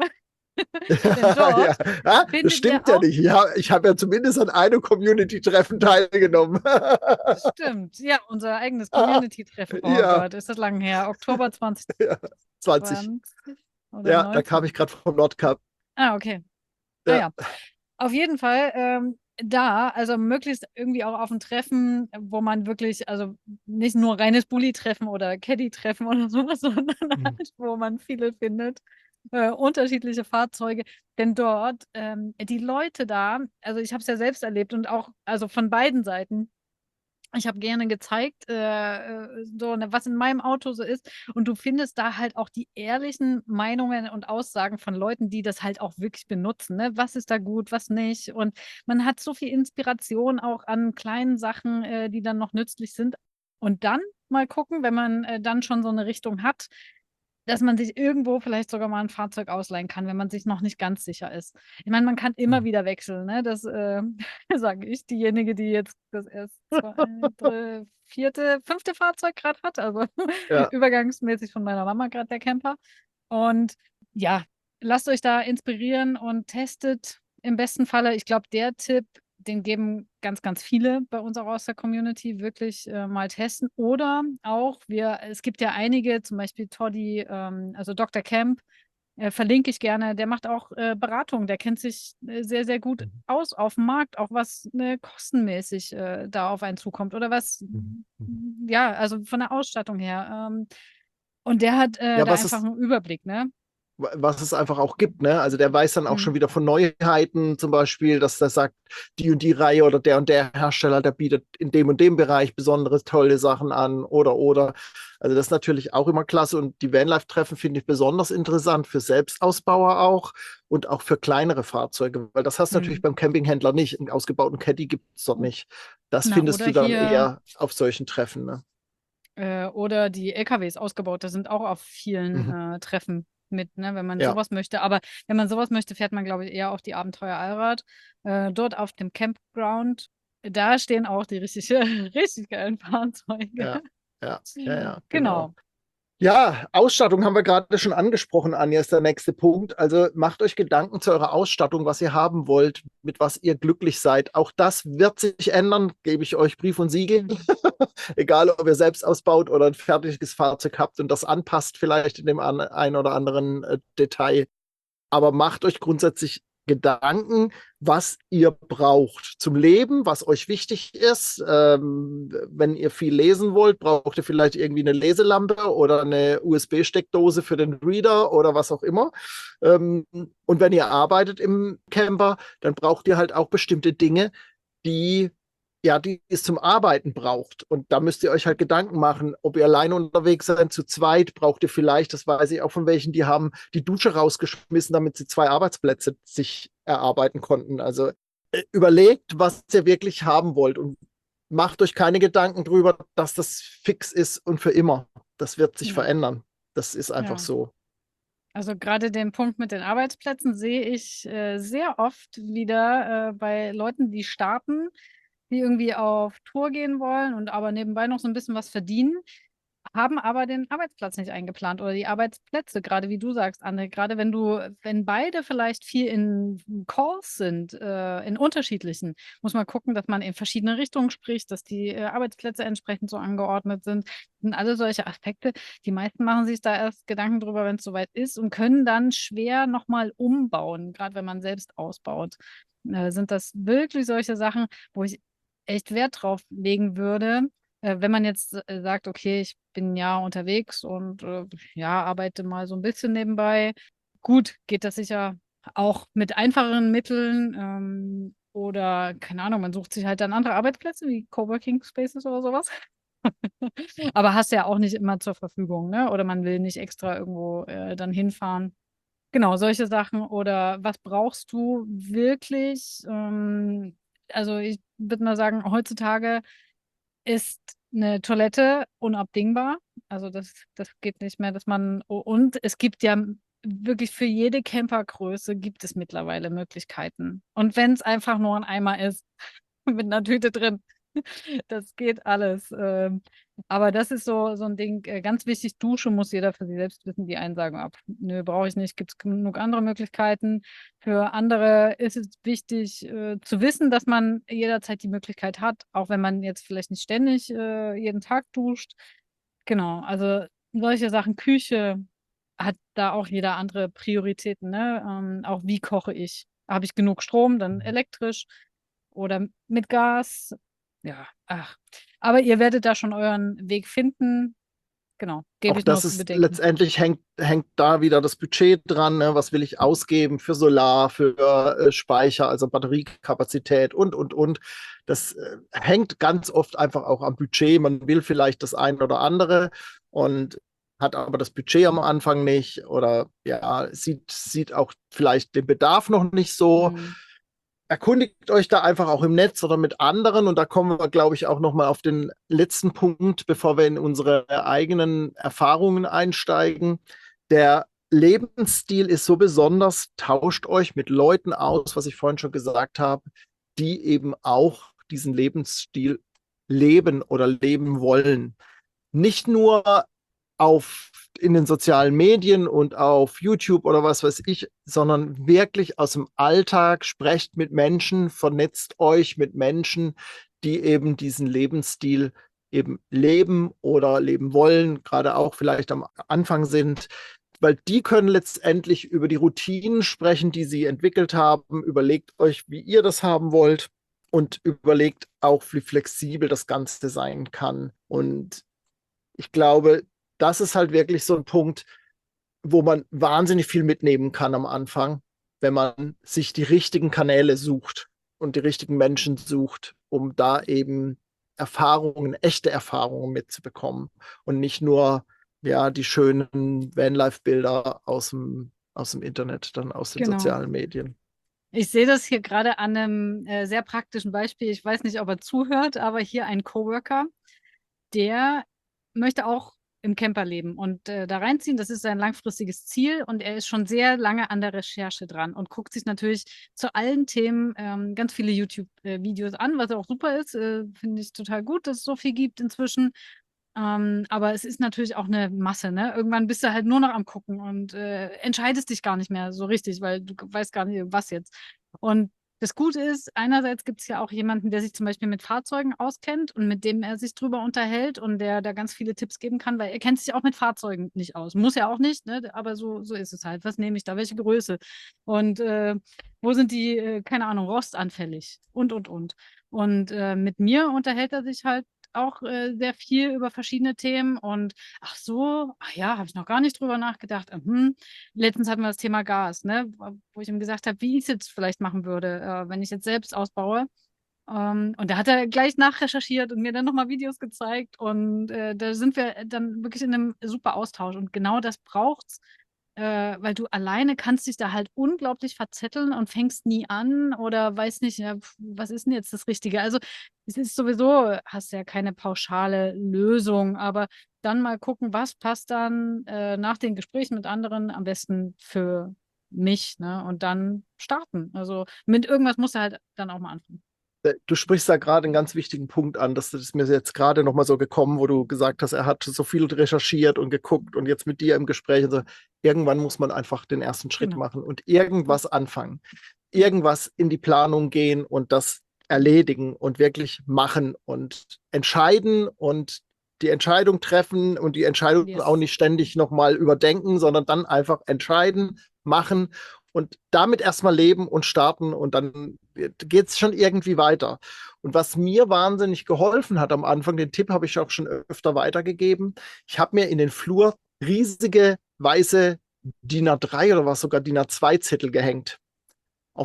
Denn Ja, dort das findet ihr stimmt ja auch, nicht. Ich hab ja zumindest an einem Community-Treffen teilgenommen. stimmt, ja, unser eigenes Community-Treffen. Oh Ja, Gott, ist das lang her. Oktober ja, 20. 2020 oder Ja, da kam ich 19. gerade vom Nordkap. Ah, okay. Ah Ja. ja. Auf jeden Fall da, also möglichst irgendwie auch auf ein Treffen, wo man wirklich, also nicht nur reines Bulli-Treffen oder Caddy-Treffen oder sowas, sondern Mhm. halt, wo man viele findet, unterschiedliche Fahrzeuge. Denn dort, die Leute da, also ich habe es ja selbst erlebt und auch, also von beiden Seiten, ich habe gerne gezeigt, so, ne, was in meinem Auto so ist. Und du findest da halt auch die ehrlichen Meinungen und Aussagen von Leuten, die das halt auch wirklich benutzen. Ne? Was ist da gut, was nicht? Und man hat so viel Inspiration auch an kleinen Sachen, die dann noch nützlich sind. Und dann mal gucken, wenn man dann schon so eine Richtung hat, dass man sich irgendwo vielleicht sogar mal ein Fahrzeug ausleihen kann, wenn man sich noch nicht ganz sicher ist. Ich meine, man kann immer wieder wechseln, ne? Das sage ich, diejenige, die jetzt das erste, zweite, vierte, fünfte Fahrzeug gerade hat, also Ja. übergangsmäßig von meiner Mama gerade der Camper. Und ja, lasst euch da inspirieren und testet im besten Falle. Ich glaube, der Tipp, den geben ganz, ganz viele bei uns auch aus der Community, wirklich mal testen. Oder auch, es gibt ja einige, zum Beispiel Toddy, also Dr. Camp, verlinke ich gerne, der macht auch Beratung, der kennt sich sehr, sehr gut Mhm. aus auf dem Markt, auch was kostenmäßig da auf einen zukommt oder was, Mhm. Mhm. ja, also von der Ausstattung her. Und der hat Ja, da einfach einen Überblick, ne? was es einfach auch gibt, ne? Also der weiß dann auch Mhm. schon wieder von Neuheiten, zum Beispiel, dass der sagt, die und die Reihe oder der Hersteller, der bietet in dem und dem Bereich besondere tolle Sachen an oder. Also das ist natürlich auch immer klasse und die Vanlife-Treffen finde ich besonders interessant für Selbstausbauer auch und auch für kleinere Fahrzeuge, weil das hast du natürlich Mhm. beim Campinghändler nicht. Einen ausgebauten Caddy gibt es dort nicht. Das Na, findest oder du dann hier. eher auf solchen Treffen, ne? Oder die LKWs ausgebaut, das sind auch auf vielen Mhm. Treffen mit, ne, wenn man Ja. sowas möchte. Aber wenn man sowas möchte, fährt man, glaube ich, eher auf die Abenteuer Allrad. Dort auf dem Campground, da stehen auch die richtig, richtig geilen Fahrzeuge. Ja, ja, genau. Genau. Ja, Ausstattung haben wir gerade schon angesprochen, Anja, ist der nächste Punkt. Also macht euch Gedanken zu eurer Ausstattung, was ihr haben wollt, mit was ihr glücklich seid. Auch das wird sich ändern, gebe ich euch Brief und Siegel. Egal, ob ihr selbst ausbaut oder ein fertiges Fahrzeug habt und das anpasst vielleicht in dem einen oder anderen Detail. Aber macht euch grundsätzlich Gedanken, was ihr braucht zum Leben, was euch wichtig ist. Wenn ihr viel lesen wollt, braucht ihr vielleicht irgendwie eine Leselampe oder eine USB-Steckdose für den Reader oder was auch immer. Und wenn ihr arbeitet im Camper, dann braucht ihr halt auch bestimmte Dinge, die die es zum Arbeiten braucht. Und da müsst ihr euch halt Gedanken machen, ob ihr alleine unterwegs seid, zu zweit, braucht ihr vielleicht, das weiß ich auch von welchen, die haben die Dusche rausgeschmissen, damit sie 2 Arbeitsplätze sich erarbeiten konnten. Also überlegt, was ihr wirklich haben wollt und macht euch keine Gedanken drüber, dass das fix ist und für immer. Das wird sich Ja. verändern. Das ist einfach Ja. so. Also gerade den Punkt mit den Arbeitsplätzen sehe ich sehr oft wieder bei Leuten, die starten, die irgendwie auf Tour gehen wollen und aber nebenbei noch so ein bisschen was verdienen, haben aber den Arbeitsplatz nicht eingeplant oder die Arbeitsplätze, gerade wie du sagst, Anne, gerade wenn beide vielleicht viel in Calls sind, in unterschiedlichen, muss man gucken, dass man in verschiedene Richtungen spricht, dass die Arbeitsplätze entsprechend so angeordnet sind. Das sind alle solche Aspekte. Die meisten machen sich da erst Gedanken drüber, wenn es soweit ist und können dann schwer nochmal umbauen, gerade wenn man selbst ausbaut. Sind das wirklich solche Sachen, wo ich echt Wert drauf legen würde, wenn man jetzt sagt, okay, ich bin ja unterwegs und ja, arbeite mal so ein bisschen nebenbei. Gut, geht das sicher auch mit einfacheren Mitteln oder keine Ahnung, man sucht sich halt dann andere Arbeitsplätze wie Coworking Spaces oder sowas. Aber hast ja auch nicht immer zur Verfügung, ne? Oder man will nicht extra irgendwo dann hinfahren. Genau, solche Sachen. Oder was brauchst du wirklich? Also ich würde mal sagen, heutzutage ist eine Toilette unabdingbar. Also das geht nicht mehr, dass man, und es gibt ja wirklich für jede Campergröße gibt es mittlerweile Möglichkeiten. Und wenn es einfach nur ein Eimer ist, mit einer Tüte drin, das geht alles. Aber das ist so ein Ding, ganz wichtig, Dusche muss jeder für sich selbst wissen. Die einen sagen, ab, nö, brauche ich nicht, gibt es genug andere Möglichkeiten. Für andere ist es wichtig zu wissen, dass man jederzeit die Möglichkeit hat, auch wenn man jetzt vielleicht nicht ständig jeden Tag duscht. Genau, also solche Sachen, Küche hat da auch jeder andere Prioritäten, ne? Auch wie koche ich? Habe ich genug Strom, dann elektrisch oder mit Gas? Ja, ach. Aber ihr werdet da schon euren Weg finden. Genau, gebe Auch ich nur das zu ist bedenken. letztendlich hängt da wieder das Budget dran, ne? Was will ich ausgeben für Solar, für Speicher, also Batteriekapazität und. Das hängt ganz oft einfach auch am Budget. Man will vielleicht das eine oder andere und hat aber das Budget am Anfang nicht oder ja, sieht auch vielleicht den Bedarf noch nicht so. Hm. Erkundigt euch da einfach auch im Netz oder mit anderen. Und da kommen wir, glaube ich, auch nochmal auf den letzten Punkt, bevor wir in unsere eigenen Erfahrungen einsteigen. Der Lebensstil ist so besonders, tauscht euch mit Leuten aus, was ich vorhin schon gesagt habe, die eben auch diesen Lebensstil leben oder leben wollen. Nicht nur in den sozialen Medien und auf YouTube oder was weiß ich, sondern wirklich aus dem Alltag, sprecht mit Menschen, vernetzt euch mit Menschen, die eben diesen Lebensstil eben leben oder leben wollen, gerade auch vielleicht am Anfang sind, weil die können letztendlich über die Routinen sprechen, die sie entwickelt haben. Überlegt euch, wie ihr das haben wollt und überlegt auch, wie flexibel das Ganze sein kann. Und ich glaube, das ist halt wirklich so ein Punkt, wo man wahnsinnig viel mitnehmen kann am Anfang, wenn man sich die richtigen Kanäle sucht und die richtigen Menschen sucht, um da eben Erfahrungen, echte Erfahrungen mitzubekommen und nicht nur die schönen Vanlife-Bilder aus dem Internet, dann aus den Genau. sozialen Medien. Ich sehe das hier gerade an einem sehr praktischen Beispiel. Ich weiß nicht, ob er zuhört, aber hier ein Coworker, der möchte auch im Camper leben und da reinziehen. Das ist sein langfristiges Ziel und er ist schon sehr lange an der Recherche dran und guckt sich natürlich zu allen Themen ganz viele YouTube-Videos an, was auch super ist. Finde ich total gut, dass es so viel gibt inzwischen. Aber es ist natürlich auch eine Masse, ne? Irgendwann bist du halt nur noch am Gucken und entscheidest dich gar nicht mehr so richtig, weil du weißt gar nicht, was jetzt. Und das Gute ist, einerseits gibt es ja auch jemanden, der sich zum Beispiel mit Fahrzeugen auskennt und mit dem er sich drüber unterhält und der da ganz viele Tipps geben kann, weil er kennt sich auch mit Fahrzeugen nicht aus. Muss ja auch nicht, ne? Aber so ist es halt. Was nehme ich da? Welche Größe? Und wo sind die, keine Ahnung, rostanfällig? Und. Und mit mir unterhält er sich halt auch sehr viel über verschiedene Themen und ach so, ach ja, habe ich noch gar nicht drüber nachgedacht. Letztens hatten wir das Thema Gas, ne, wo ich ihm gesagt habe, wie ich es jetzt vielleicht machen würde, wenn ich jetzt selbst ausbaue. Und da hat er gleich nachrecherchiert und mir dann nochmal Videos gezeigt und da sind wir dann wirklich in einem super Austausch und genau das braucht's, weil du alleine kannst dich da halt unglaublich verzetteln und fängst nie an oder weißt nicht, ja, was ist denn jetzt das Richtige? Also es ist sowieso, hast ja keine pauschale Lösung, aber dann mal gucken, was passt dann nach den Gesprächen mit anderen am besten für mich, ne? Und dann starten. Also mit irgendwas musst du halt dann auch mal anfangen. Du sprichst da gerade einen ganz wichtigen Punkt an. Das ist mir jetzt gerade nochmal so gekommen, wo du gesagt hast, er hat so viel recherchiert und geguckt und jetzt mit dir im Gespräch. Und so. Irgendwann muss man einfach den ersten Schritt Genau. machen und irgendwas anfangen. Irgendwas in die Planung gehen und das erledigen und wirklich machen und entscheiden und die Entscheidung treffen und die Entscheidung Yes. auch nicht ständig nochmal überdenken, sondern dann einfach entscheiden, machen und damit erstmal leben und starten und dann geht es schon irgendwie weiter. Und was mir wahnsinnig geholfen hat am Anfang, den Tipp habe ich auch schon öfter weitergegeben, ich habe mir in den Flur riesige weiße DIN A3 oder was sogar DIN A2 Zettel gehängt. Auf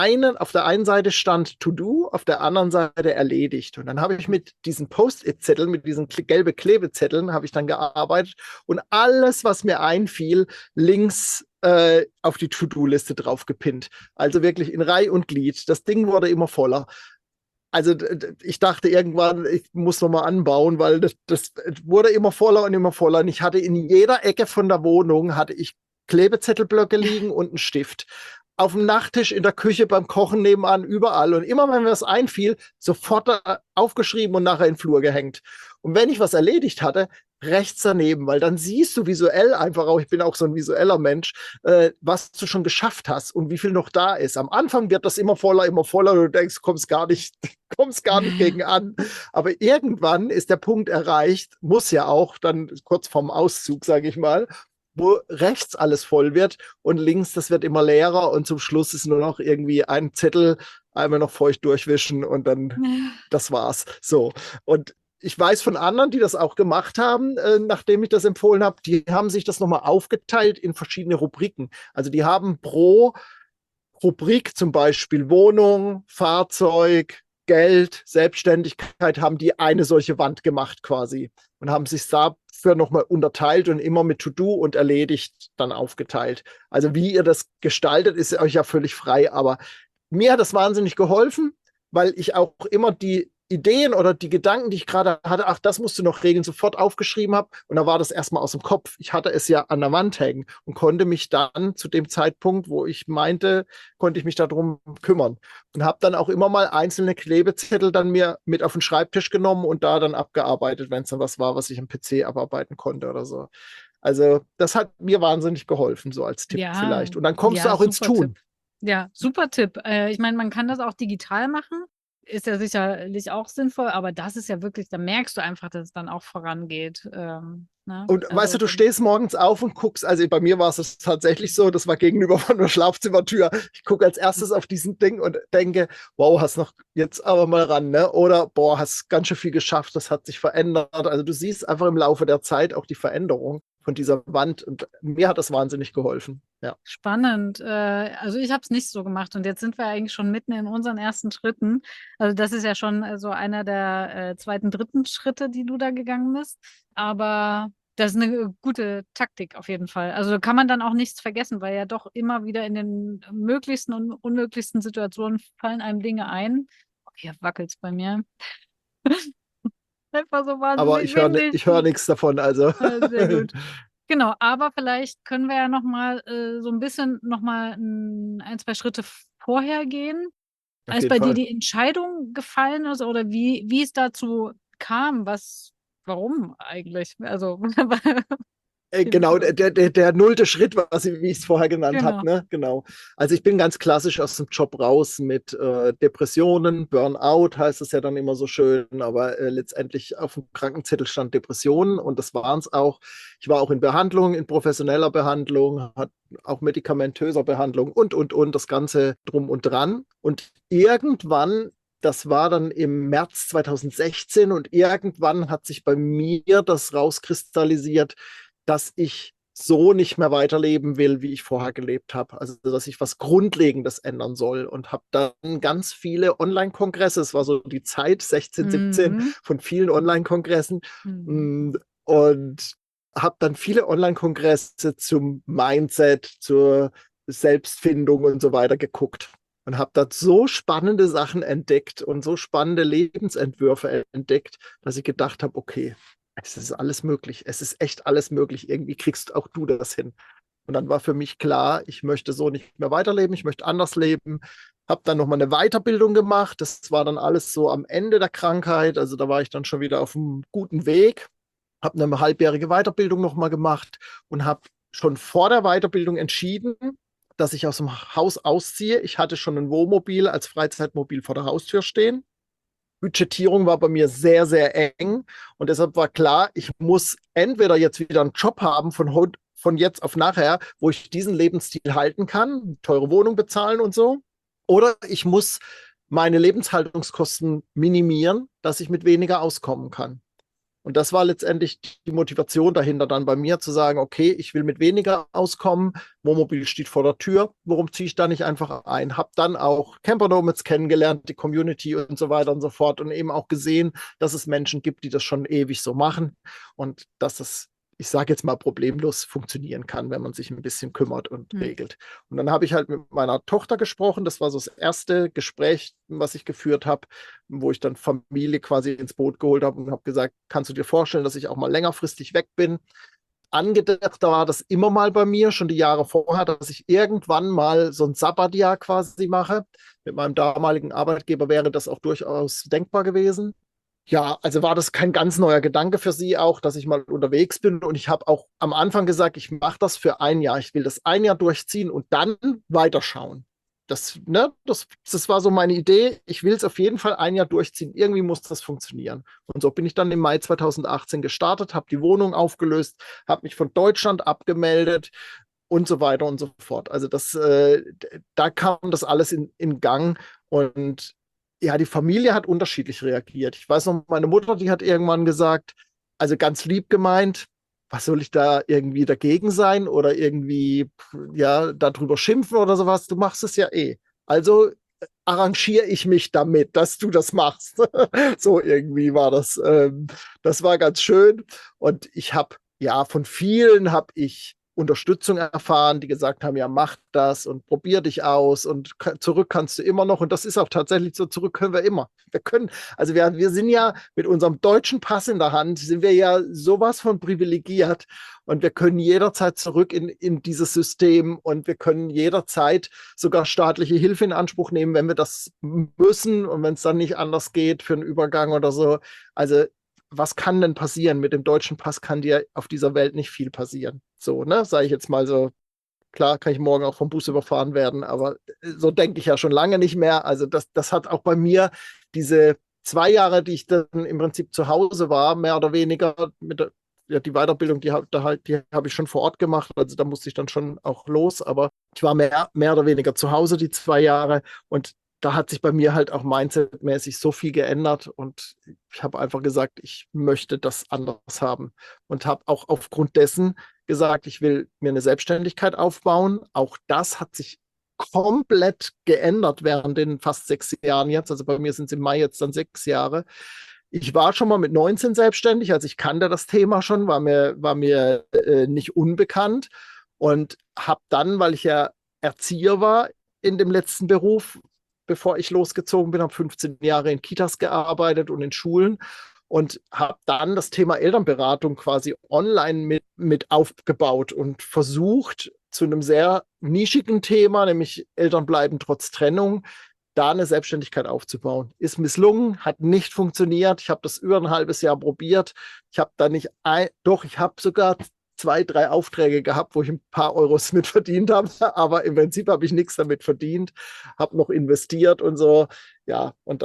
der einen Seite stand To Do, auf der anderen Seite erledigt. Und dann habe ich mit diesen Post-it-Zetteln, mit diesen gelbe Klebezetteln, habe ich dann gearbeitet und alles, was mir einfiel, links auf die To-Do-Liste drauf gepinnt. Also wirklich in Reih und Glied. Das Ding wurde immer voller. Also ich dachte irgendwann, ich muss nochmal anbauen, weil das wurde immer voller und immer voller. Und ich hatte in jeder Ecke von der Wohnung hatte ich Klebezettelblöcke liegen und einen Stift. Auf dem Nachttisch, in der Küche, beim Kochen nebenan, überall. Und immer, wenn mir das einfiel, sofort aufgeschrieben und nachher in den Flur gehängt. Und wenn ich was erledigt hatte, rechts daneben, weil dann siehst du visuell einfach auch, ich bin auch so ein visueller Mensch, was du schon geschafft hast und wie viel noch da ist. Am Anfang wird das immer voller und du denkst, kommst gar nicht gegen an. Aber irgendwann ist der Punkt erreicht, muss ja auch, dann kurz vorm Auszug, sage ich mal, wo rechts alles voll wird und links, das wird immer leerer und zum Schluss ist nur noch irgendwie ein Zettel, einmal noch feucht durchwischen und dann, das war's. So. Und ich weiß von anderen, die das auch gemacht haben, nachdem ich das empfohlen habe, die haben sich das nochmal aufgeteilt in verschiedene Rubriken. Also die haben pro Rubrik zum Beispiel Wohnung, Fahrzeug, Geld, Selbstständigkeit, haben die eine solche Wand gemacht quasi und haben sich dafür nochmal unterteilt und immer mit To-Do und erledigt dann aufgeteilt. Also wie ihr das gestaltet, ist euch ja völlig frei, aber mir hat das wahnsinnig geholfen, weil ich auch immer die Ideen oder die Gedanken, die ich gerade hatte, ach, das musst du noch regeln, sofort aufgeschrieben habe. Und da war das erstmal aus dem Kopf. Ich hatte es ja an der Wand hängen und konnte mich dann zu dem Zeitpunkt, wo ich meinte, konnte ich mich darum kümmern. Und habe dann auch immer mal einzelne Klebezettel dann mir mit auf den Schreibtisch genommen und da dann abgearbeitet, wenn es dann was war, was ich am PC abarbeiten konnte oder so. Also das hat mir wahnsinnig geholfen, so als Tipp Ja, vielleicht. Und dann kommst du ja, auch ins super Tun. Tipp. Ja, super Tipp. Ich meine, man kann das auch digital machen. Ist ja sicherlich auch sinnvoll, aber das ist ja wirklich, da merkst du einfach, dass es dann auch vorangeht. Ne? Und weißt du, Also, du stehst morgens auf und guckst, also bei mir war es tatsächlich so, das war gegenüber von der Schlafzimmertür. Ich gucke als erstes auf diesen Ding und denke, wow, hast noch jetzt aber mal ran, ne? Oder boah, hast ganz schön viel geschafft, das hat sich verändert. Also du siehst einfach im Laufe der Zeit auch die Veränderung von dieser Wand und mir hat das wahnsinnig geholfen. Ja. spannend. Also ich habe es nicht so gemacht und jetzt sind wir eigentlich schon mitten in unseren ersten Schritten. Also das ist ja schon so einer der zweiten, dritten Schritte, die du da gegangen bist. Aber das ist eine gute Taktik auf jeden Fall. Also kann man dann auch nichts vergessen, weil ja doch immer wieder in den möglichsten und unmöglichsten Situationen fallen einem Dinge ein. Okay, wackelt's bei mir. Einfach so Aber wahnsinnig ich höre windig. ich hör nichts davon, also. Sehr gut. Genau, aber vielleicht können wir ja noch mal so ein bisschen noch mal ein, zwei Schritte vorher gehen. Auf Als jeden bei dir Fall. die Entscheidung gefallen ist oder wie es dazu kam, warum eigentlich? Also Genau, der nullte Schritt, wie ich es vorher genannt Genau. habe. Ne? Genau. Also ich bin ganz klassisch aus dem Job raus mit Depressionen, Burnout heißt es ja dann immer so schön, aber letztendlich auf dem Krankenzettel stand Depressionen und das waren es auch. Ich war auch in Behandlung, in professioneller Behandlung, hat auch medikamentöser Behandlung und, das Ganze drum und dran. Und irgendwann, das war dann im März 2016 und irgendwann hat sich bei mir das rauskristallisiert, dass ich so nicht mehr weiterleben will, wie ich vorher gelebt habe. Also, dass ich was Grundlegendes ändern soll und habe dann ganz viele Online-Kongresse, es war so die Zeit, 16, 17, Mhm. von vielen Online-Kongressen Mhm. und habe dann viele Online-Kongresse zum Mindset, zur Selbstfindung und so weiter geguckt und habe dort so spannende Sachen entdeckt und so spannende Lebensentwürfe entdeckt, dass ich gedacht habe, okay, es ist alles möglich. Es ist echt alles möglich. Irgendwie kriegst auch du das hin. Und dann war für mich klar, ich möchte so nicht mehr weiterleben, ich möchte anders leben. Habe dann nochmal eine Weiterbildung gemacht. Das war dann alles so am Ende der Krankheit. Also da war ich dann schon wieder auf einem guten Weg. Habe eine halbjährige Weiterbildung nochmal gemacht und habe schon vor der Weiterbildung entschieden, dass ich aus dem Haus ausziehe. Ich hatte schon ein Wohnmobil als Freizeitmobil vor der Haustür stehen. Budgetierung war bei mir sehr, sehr eng und deshalb war klar, ich muss entweder jetzt wieder einen Job haben von jetzt auf nachher, wo ich diesen Lebensstil halten kann, teure Wohnung bezahlen und so, oder ich muss meine Lebenshaltungskosten minimieren, dass ich mit weniger auskommen kann. Und das war letztendlich die Motivation dahinter, dann bei mir zu sagen, okay, ich will mit weniger auskommen, Wohnmobil steht vor der Tür, warum ziehe ich da nicht einfach ein? Hab dann auch Camper Nomads kennengelernt, die Community und so weiter und so fort und eben auch gesehen, dass es Menschen gibt, die das schon ewig so machen und dass es, ich sage jetzt mal, problemlos funktionieren kann, wenn man sich ein bisschen kümmert und regelt. Und dann habe ich halt mit meiner Tochter gesprochen. Das war so das erste Gespräch, was ich geführt habe, wo ich dann Familie quasi ins Boot geholt habe und habe gesagt, kannst du dir vorstellen, dass ich auch mal längerfristig weg bin? Angedacht war das immer mal bei mir, schon die Jahre vorher, dass ich irgendwann mal so ein Sabbatjahr quasi mache. Mit meinem damaligen Arbeitgeber wäre das auch durchaus denkbar gewesen. Ja, also war das kein ganz neuer Gedanke für sie auch, dass ich mal unterwegs bin. Und ich habe auch am Anfang gesagt, ich mache das für ein Jahr. Ich will das ein Jahr durchziehen und dann weiterschauen. Das war so meine Idee. Ich will es auf jeden Fall ein Jahr durchziehen. Irgendwie muss das funktionieren. Und so bin ich dann im Mai 2018 gestartet, habe die Wohnung aufgelöst, habe mich von Deutschland abgemeldet und so weiter und so fort. Also da kam das alles in Gang und ja, die Familie hat unterschiedlich reagiert. Ich weiß noch, meine Mutter, die hat irgendwann gesagt, also ganz lieb gemeint, was soll ich da irgendwie dagegen sein oder irgendwie, ja, darüber schimpfen oder sowas? Du machst es ja eh. Also arrangiere ich mich damit, dass du das machst. So irgendwie war das. Das war ganz schön. Und ich habe, ja, von vielen habe ich Unterstützung erfahren, die gesagt haben, ja, mach das und probier dich aus und zurück kannst du immer noch. Und das ist auch tatsächlich so, zurück können wir immer. Also wir sind ja mit unserem deutschen Pass in der Hand, sind wir ja sowas von privilegiert und wir können jederzeit zurück in dieses System und wir können jederzeit sogar staatliche Hilfe in Anspruch nehmen, wenn wir das müssen und wenn es dann nicht anders geht für einen Übergang oder so. Also was kann denn passieren? Mit dem deutschen Pass kann dir auf dieser Welt nicht viel passieren. So, ne, sage ich jetzt mal so. Klar kann ich morgen auch vom Bus überfahren werden, aber so denke ich ja schon lange nicht mehr. Also das hat auch bei mir diese 2 Jahre, die ich dann im Prinzip zu Hause war, mehr oder weniger ja, die Weiterbildung, die habe ich schon vor Ort gemacht. Also da musste ich dann schon auch los, aber ich war mehr oder weniger zu Hause die 2 Jahre und da hat sich bei mir halt auch mindsetmäßig so viel geändert und ich habe einfach gesagt, ich möchte das anders haben und habe auch aufgrund dessen gesagt, ich will mir eine Selbstständigkeit aufbauen. Auch das hat sich komplett geändert während den fast 6 Jahren jetzt. Also bei mir sind es im Mai jetzt dann 6 Jahre. Ich war schon mal mit 19 selbstständig, also ich kannte das Thema schon, war mir nicht unbekannt und habe dann, weil ich ja Erzieher war in dem letzten Beruf, bevor ich losgezogen bin, habe 15 Jahre in Kitas gearbeitet und in Schulen und habe dann das Thema Elternberatung quasi online mit aufgebaut und versucht, zu einem sehr nischigen Thema, nämlich Eltern bleiben trotz Trennung, da eine Selbstständigkeit aufzubauen. Ist misslungen, hat nicht funktioniert. Ich habe das über ein halbes Jahr probiert. Ich habe da nicht, doch, ich habe sogar 2, 3 Aufträge gehabt, wo ich ein paar Euros mit verdient habe, aber im Prinzip habe ich nichts damit verdient, habe noch investiert und so. Ja, und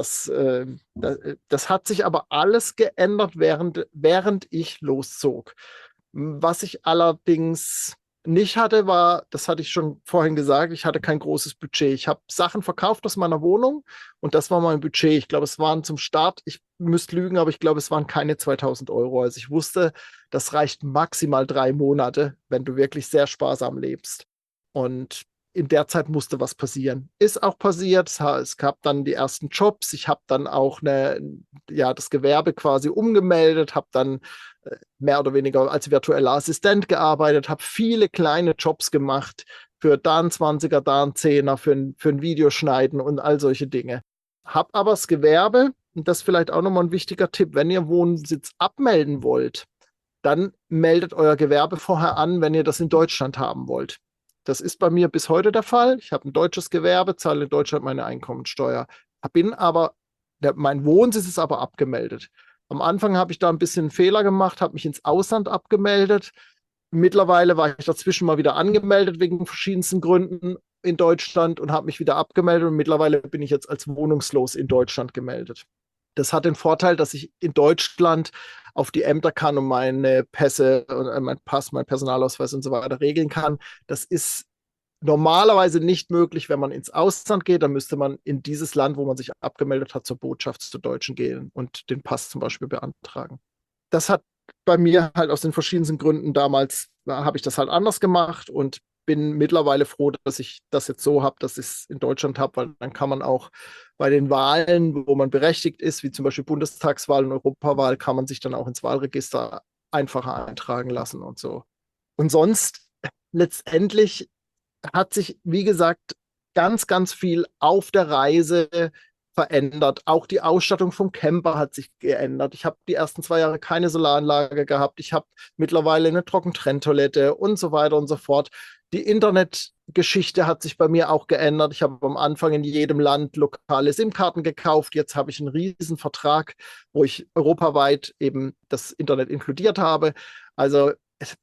das hat sich aber alles geändert, während ich loszog. Was ich allerdings nicht hatte, war, das hatte ich schon vorhin gesagt, ich hatte kein großes Budget. Ich habe Sachen verkauft aus meiner Wohnung und das war mein Budget. Ich glaube, es waren zum Start, ich müsste lügen, aber ich glaube, es waren keine 2.000 Euro. Also ich wusste, das reicht maximal 3 Monate, wenn du wirklich sehr sparsam lebst. Und in der Zeit musste was passieren. Ist auch passiert. Es gab dann die ersten Jobs. Ich habe dann auch das Gewerbe quasi umgemeldet, habe dann mehr oder weniger als virtueller Assistent gearbeitet, habe viele kleine Jobs gemacht für da ein 20er, da ein 10er, für ein Videoschneiden und all solche Dinge. Habe aber das Gewerbe, und das ist vielleicht auch nochmal ein wichtiger Tipp, wenn ihr Wohnsitz abmelden wollt, dann meldet euer Gewerbe vorher an, wenn ihr das in Deutschland haben wollt. Das ist bei mir bis heute der Fall. Ich habe ein deutsches Gewerbe, zahle in Deutschland meine Einkommensteuer. Mein Wohnsitz ist aber abgemeldet. Am Anfang habe ich da ein bisschen einen Fehler gemacht, habe mich ins Ausland abgemeldet. Mittlerweile war ich dazwischen mal wieder angemeldet wegen verschiedensten Gründen in Deutschland und habe mich wieder abgemeldet. Und mittlerweile bin ich jetzt als wohnungslos in Deutschland gemeldet. Das hat den Vorteil, dass ich in Deutschland auf die Ämter kann und meine Pässe, mein Pass, mein Personalausweis und so weiter regeln kann. Das ist normalerweise nicht möglich, wenn man ins Ausland geht. Dann müsste man in dieses Land, wo man sich abgemeldet hat, zur Botschaft zur Deutschen gehen und den Pass zum Beispiel beantragen. Das hat bei mir halt aus den verschiedensten Gründen damals, habe ich das halt anders gemacht und bin mittlerweile froh, dass ich das jetzt so habe, dass ich es in Deutschland habe, weil dann kann man auch bei den Wahlen, wo man berechtigt ist, wie zum Beispiel Bundestagswahl und Europawahl, kann man sich dann auch ins Wahlregister einfacher eintragen lassen und so. Und sonst letztendlich hat sich, wie gesagt, ganz, ganz viel auf der Reise verändert. Auch die Ausstattung vom Camper hat sich geändert. Ich habe die ersten 2 Jahre keine Solaranlage gehabt. Ich habe mittlerweile eine Trockentrenntoilette und so weiter und so fort. Die Internetgeschichte hat sich bei mir auch geändert. Ich habe am Anfang in jedem Land lokale SIM-Karten gekauft. Jetzt habe ich einen riesen Vertrag, wo ich europaweit eben das Internet inkludiert habe. Also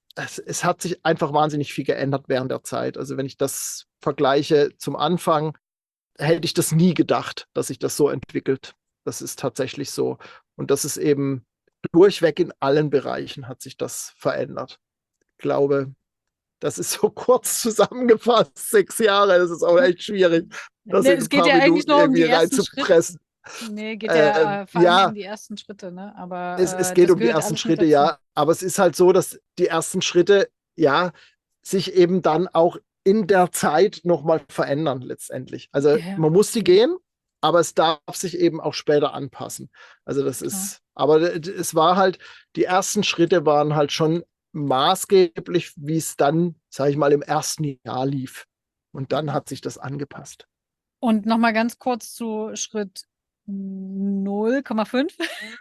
es hat sich einfach wahnsinnig viel geändert während der Zeit. Also wenn ich das vergleiche zum Anfang, hätte ich das nie gedacht, dass sich das so entwickelt. Das ist tatsächlich so. Und das ist eben durchweg in allen Bereichen hat sich das verändert. Ich glaube, das ist so kurz zusammengefasst, 6 Jahre. Das ist auch echt schwierig, das Nee, in es ein geht paar ja eigentlich Minuten nur um die irgendwie ersten Schritte. reinzupressen. Nee, geht ja vor allem Ja, um die ersten Schritte, ne? Aber es geht das um die gehört ersten alles mit Schritte, dazu. ja. Aber es ist halt so, dass die ersten Schritte, ja, sich eben dann auch in der Zeit nochmal verändern letztendlich. Also Ja, man muss sie absolut. gehen, aber es darf sich eben auch später anpassen. Also das Klar. ist, aber es war halt, die ersten Schritte waren halt schon maßgeblich, wie es dann, sage ich mal, im ersten Jahr lief. Und dann hat sich das angepasst. Und nochmal ganz kurz zu Schritt 0,5.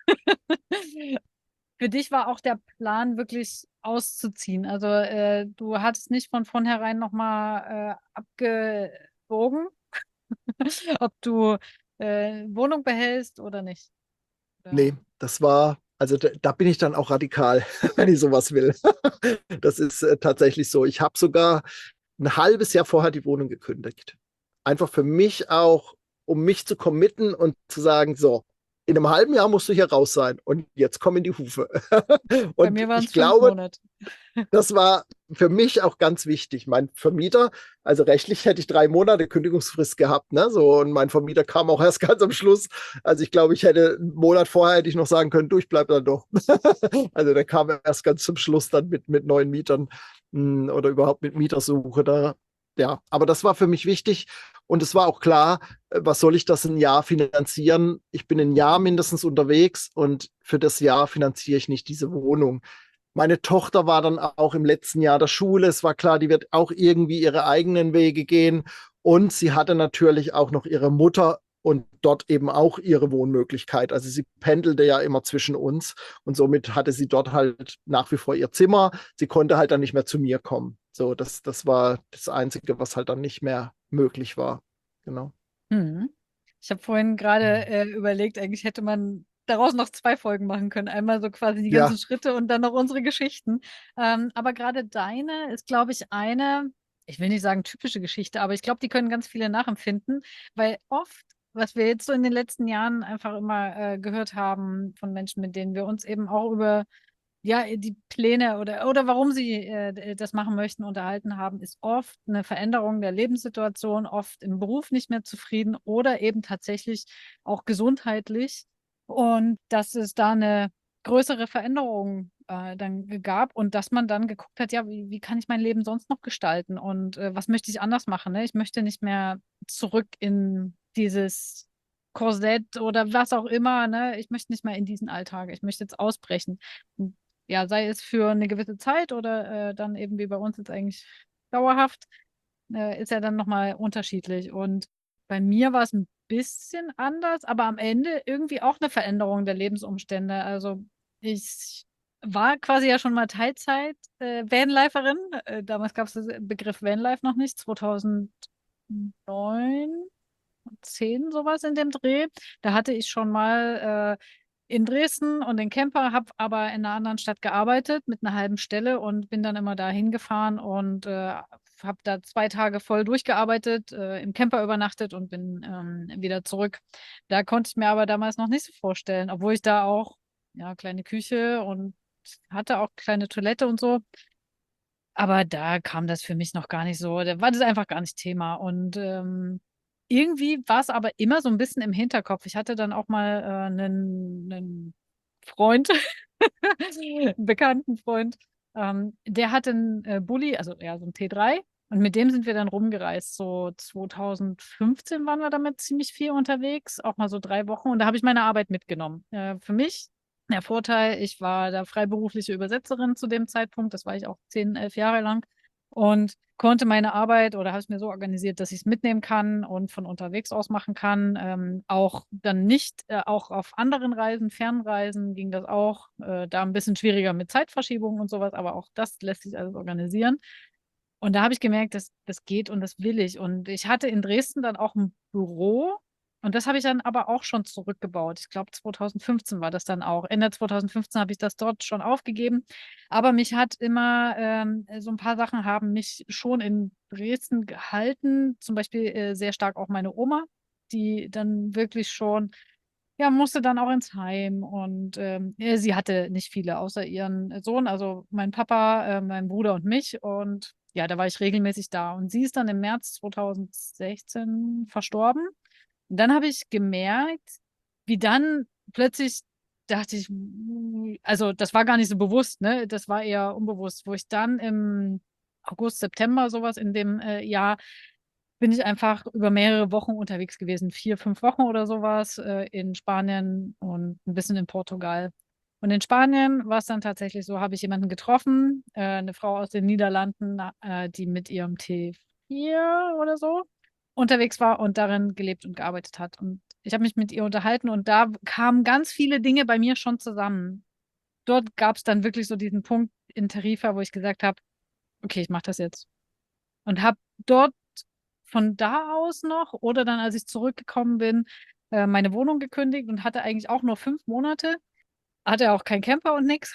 Für dich war auch der Plan, wirklich auszuziehen. Also du hattest nicht von vornherein nochmal abgewogen, ob du Wohnung behältst oder nicht. Ja. Nee, das war, also da bin ich dann auch radikal, wenn ich sowas will. Das ist tatsächlich so. Ich habe sogar ein halbes Jahr vorher die Wohnung gekündigt. Einfach für mich auch, um mich zu committen und zu sagen, so, in einem halben Jahr musst du hier raus sein und jetzt komm in die Hufe. Bei Und mir waren ich es 5 glaube, Monate. das war für mich auch ganz wichtig. Mein Vermieter, also rechtlich hätte ich 3 Monate Kündigungsfrist gehabt, ne? So, und mein Vermieter kam auch erst ganz am Schluss. Also ich glaube, ich hätte einen Monat vorher hätte ich noch sagen können, du, ich bleib dann doch. Also der kam erst ganz zum Schluss dann mit neuen Mietern oder überhaupt mit Mietersuche da. Ja, aber das war für mich wichtig und es war auch klar, was soll ich das ein Jahr finanzieren? Ich bin ein Jahr mindestens unterwegs und für das Jahr finanziere ich nicht diese Wohnung. Meine Tochter war dann auch im letzten Jahr der Schule. Es war klar, die wird auch irgendwie ihre eigenen Wege gehen. Und sie hatte natürlich auch noch ihre Mutter und dort eben auch ihre Wohnmöglichkeit. Also sie pendelte ja immer zwischen uns und somit hatte sie dort halt nach wie vor ihr Zimmer. Sie konnte halt dann nicht mehr zu mir kommen. So, das war das Einzige, was halt dann nicht mehr möglich war. Genau. Hm. Ich habe vorhin gerade überlegt, eigentlich hätte man daraus noch 2 Folgen machen können. Einmal so quasi die Ja, ganzen Schritte und dann noch unsere Geschichten. Aber gerade deine ist, glaube ich, eine, ich will nicht sagen typische Geschichte, aber ich glaube, die können ganz viele nachempfinden, weil oft, was wir jetzt so in den letzten Jahren einfach immer gehört haben von Menschen, mit denen wir uns eben auch über ja, die Pläne oder warum sie das machen möchten, unterhalten haben, ist oft eine Veränderung der Lebenssituation, oft im Beruf nicht mehr zufrieden oder eben tatsächlich auch gesundheitlich. Und dass es da eine größere Veränderung dann gab und dass man dann geguckt hat, ja, wie kann ich mein Leben sonst noch gestalten und was möchte ich anders machen? Ne? Ich möchte nicht mehr zurück in dieses Korsett oder was auch immer, ne? Ich möchte nicht mehr in diesen Alltag. Ich möchte jetzt ausbrechen. Und ja, sei es für eine gewisse Zeit oder dann eben wie bei uns jetzt eigentlich dauerhaft, ist ja dann nochmal unterschiedlich. Und bei mir war es ein bisschen anders, aber am Ende irgendwie auch eine Veränderung der Lebensumstände. Also ich war quasi ja schon mal Teilzeit Vanliferin. Damals gab es den Begriff Vanlife noch nicht, 2009, 10 sowas in dem Dreh. Da hatte ich schon mal in Dresden und in Camper, habe aber in einer anderen Stadt gearbeitet mit einer halben Stelle und bin dann immer da hingefahren und habe da 2 Tage voll durchgearbeitet, im Camper übernachtet und bin wieder zurück. Da konnte ich mir aber damals noch nicht so vorstellen, obwohl ich da auch ja kleine Küche und hatte auch kleine Toilette und so. Aber da kam das für mich noch gar nicht so, da war das einfach gar nicht Thema. Und irgendwie war es aber immer so ein bisschen im Hinterkopf. Ich hatte dann auch mal einen Freund, einen bekannten Freund, der hatte einen Bulli, also ja, so ein T3. Und mit dem sind wir dann rumgereist. So 2015 waren wir damit ziemlich viel unterwegs, auch mal so 3 Wochen. Und da habe ich meine Arbeit mitgenommen. Für mich der Vorteil, ich war da freiberufliche Übersetzerin zu dem Zeitpunkt. Das war ich auch 10, 11 Jahre lang. Und konnte meine Arbeit oder habe es mir so organisiert, dass ich es mitnehmen kann und von unterwegs aus machen kann. Auch dann nicht, auch auf anderen Reisen, Fernreisen ging das auch. Da ein bisschen schwieriger mit Zeitverschiebung und sowas, aber auch das lässt sich alles organisieren. Und da habe ich gemerkt, das geht und das will ich. Und ich hatte in Dresden dann auch ein Büro. Und das habe ich dann aber auch schon zurückgebaut. Ich glaube, 2015 war das dann auch. Ende 2015 habe ich das dort schon aufgegeben. Aber mich hat immer so ein paar Sachen haben mich schon in Dresden gehalten. Zum Beispiel sehr stark auch meine Oma, die dann wirklich schon, ja, musste dann auch ins Heim. Und sie hatte nicht viele außer ihren Sohn, also mein Papa, mein Bruder und mich. Und ja, da war ich regelmäßig da. Und sie ist dann im März 2016 verstorben. Und dann habe ich gemerkt, wie dann plötzlich dachte ich, also das war gar nicht so bewusst, ne? Das war eher unbewusst, wo ich dann im August, September sowas in dem Jahr bin ich einfach über mehrere Wochen unterwegs gewesen, 4, 5 Wochen oder sowas in Spanien und ein bisschen in Portugal. Und in Spanien war es dann tatsächlich so, habe ich jemanden getroffen, eine Frau aus den Niederlanden, die mit ihrem T4 oder so unterwegs war und darin gelebt und gearbeitet hat. Und ich habe mich mit ihr unterhalten und da kamen ganz viele Dinge bei mir schon zusammen. Dort gab es dann wirklich so diesen Punkt in Tarifa, wo ich gesagt habe, okay, ich mache das jetzt. Und habe dort von da aus noch oder dann, als ich zurückgekommen bin, meine Wohnung gekündigt und hatte eigentlich auch nur 5 Monate, hatte auch kein Camper und nix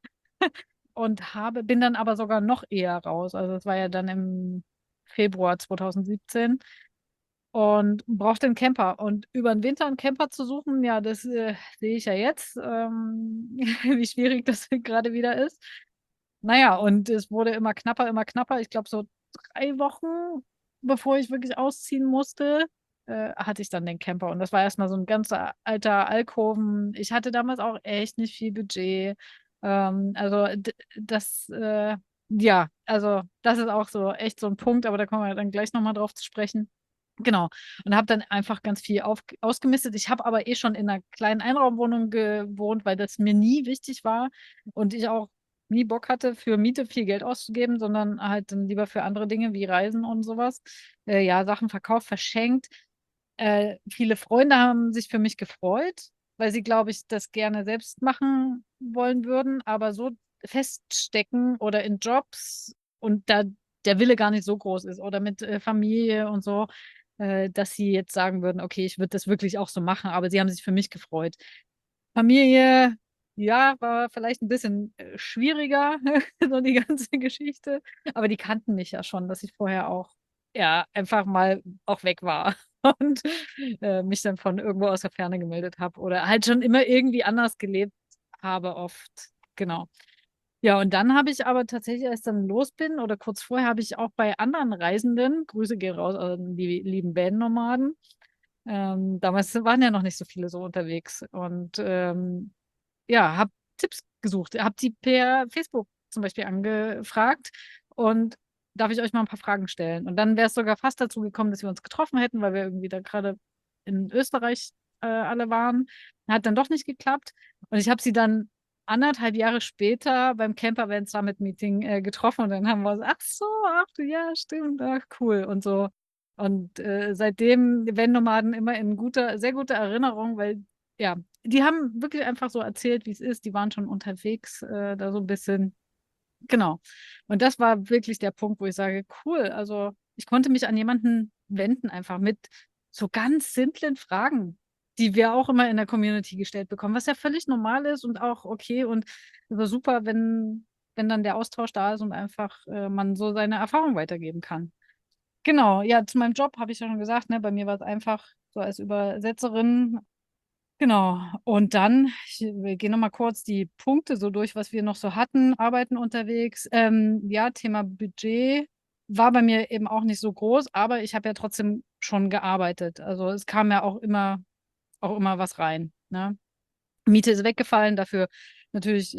und bin dann aber sogar noch eher raus. Also es war ja dann im Februar 2017 und brauchte einen Camper. Und über den Winter einen Camper zu suchen, ja, das sehe ich ja jetzt, wie schwierig das gerade wieder ist. Naja, und es wurde immer knapper, immer knapper. Ich glaube, so 3 Wochen, bevor ich wirklich ausziehen musste, hatte ich dann den Camper. Und das war erstmal so ein ganzer alter Alkoven. Ich hatte damals auch echt nicht viel Budget. Also das, ja, also das ist auch so echt so ein Punkt, aber da kommen wir dann gleich nochmal drauf zu sprechen. Genau. Und habe dann einfach ganz viel ausgemistet. Ich habe aber eh schon in einer kleinen Einraumwohnung gewohnt, weil das mir nie wichtig war und ich auch nie Bock hatte, für Miete viel Geld auszugeben, sondern halt dann lieber für andere Dinge wie Reisen und sowas. Ja, Sachen verkauft, verschenkt. Viele Freunde haben sich für mich gefreut, weil sie, glaube ich, das gerne selbst machen wollen würden, aber so feststecken oder in Jobs und da der Wille gar nicht so groß ist oder mit Familie und so, dass sie jetzt sagen würden, okay, ich würde das wirklich auch so machen, aber sie haben sich für mich gefreut. Familie, ja, war vielleicht ein bisschen schwieriger, so die ganze Geschichte. Aber die kannten mich ja schon, dass ich vorher auch, ja, einfach mal auch weg war und mich dann von irgendwo aus der Ferne gemeldet habe oder halt schon immer irgendwie anders gelebt habe, oft. Genau. Ja, und dann habe ich aber tatsächlich, als ich dann los bin oder kurz vorher, habe ich auch bei anderen Reisenden, Grüße gehen raus an die lieben Van-Nomaden, damals waren ja noch nicht so viele so unterwegs und ja, habe Tipps gesucht, habe die per Facebook zum Beispiel angefragt und darf ich euch mal ein paar Fragen stellen? Und dann wäre es sogar fast dazu gekommen, dass wir uns getroffen hätten, weil wir irgendwie da gerade in Österreich alle waren. Hat dann doch nicht geklappt. Und ich habe sie dann 1,5 Jahre später beim Camper Van Summit Meeting getroffen und dann haben wir so, ach so, ach du, ja, stimmt, ach cool und so. Und seitdem Van-Nomaden immer in sehr guter Erinnerung, weil ja, die haben wirklich einfach so erzählt, wie es ist. Die waren schon unterwegs, da so ein bisschen. Genau. Und das war wirklich der Punkt, wo ich sage, cool. Also ich konnte mich an jemanden wenden, einfach mit so ganz simplen Fragen, die wir auch immer in der Community gestellt bekommen, was ja völlig normal ist und auch okay und so super, wenn dann der Austausch da ist und einfach man so seine Erfahrung weitergeben kann. Genau, ja, zu meinem Job habe ich ja schon gesagt, ne, bei mir war es einfach so als Übersetzerin. Genau. Und dann, wir gehen nochmal kurz die Punkte so durch, was wir noch so hatten, Arbeiten unterwegs. Ja, Thema Budget war bei mir eben auch nicht so groß, aber ich habe ja trotzdem schon gearbeitet. Also es kam ja auch immer was rein. Ne? Miete ist weggefallen, dafür natürlich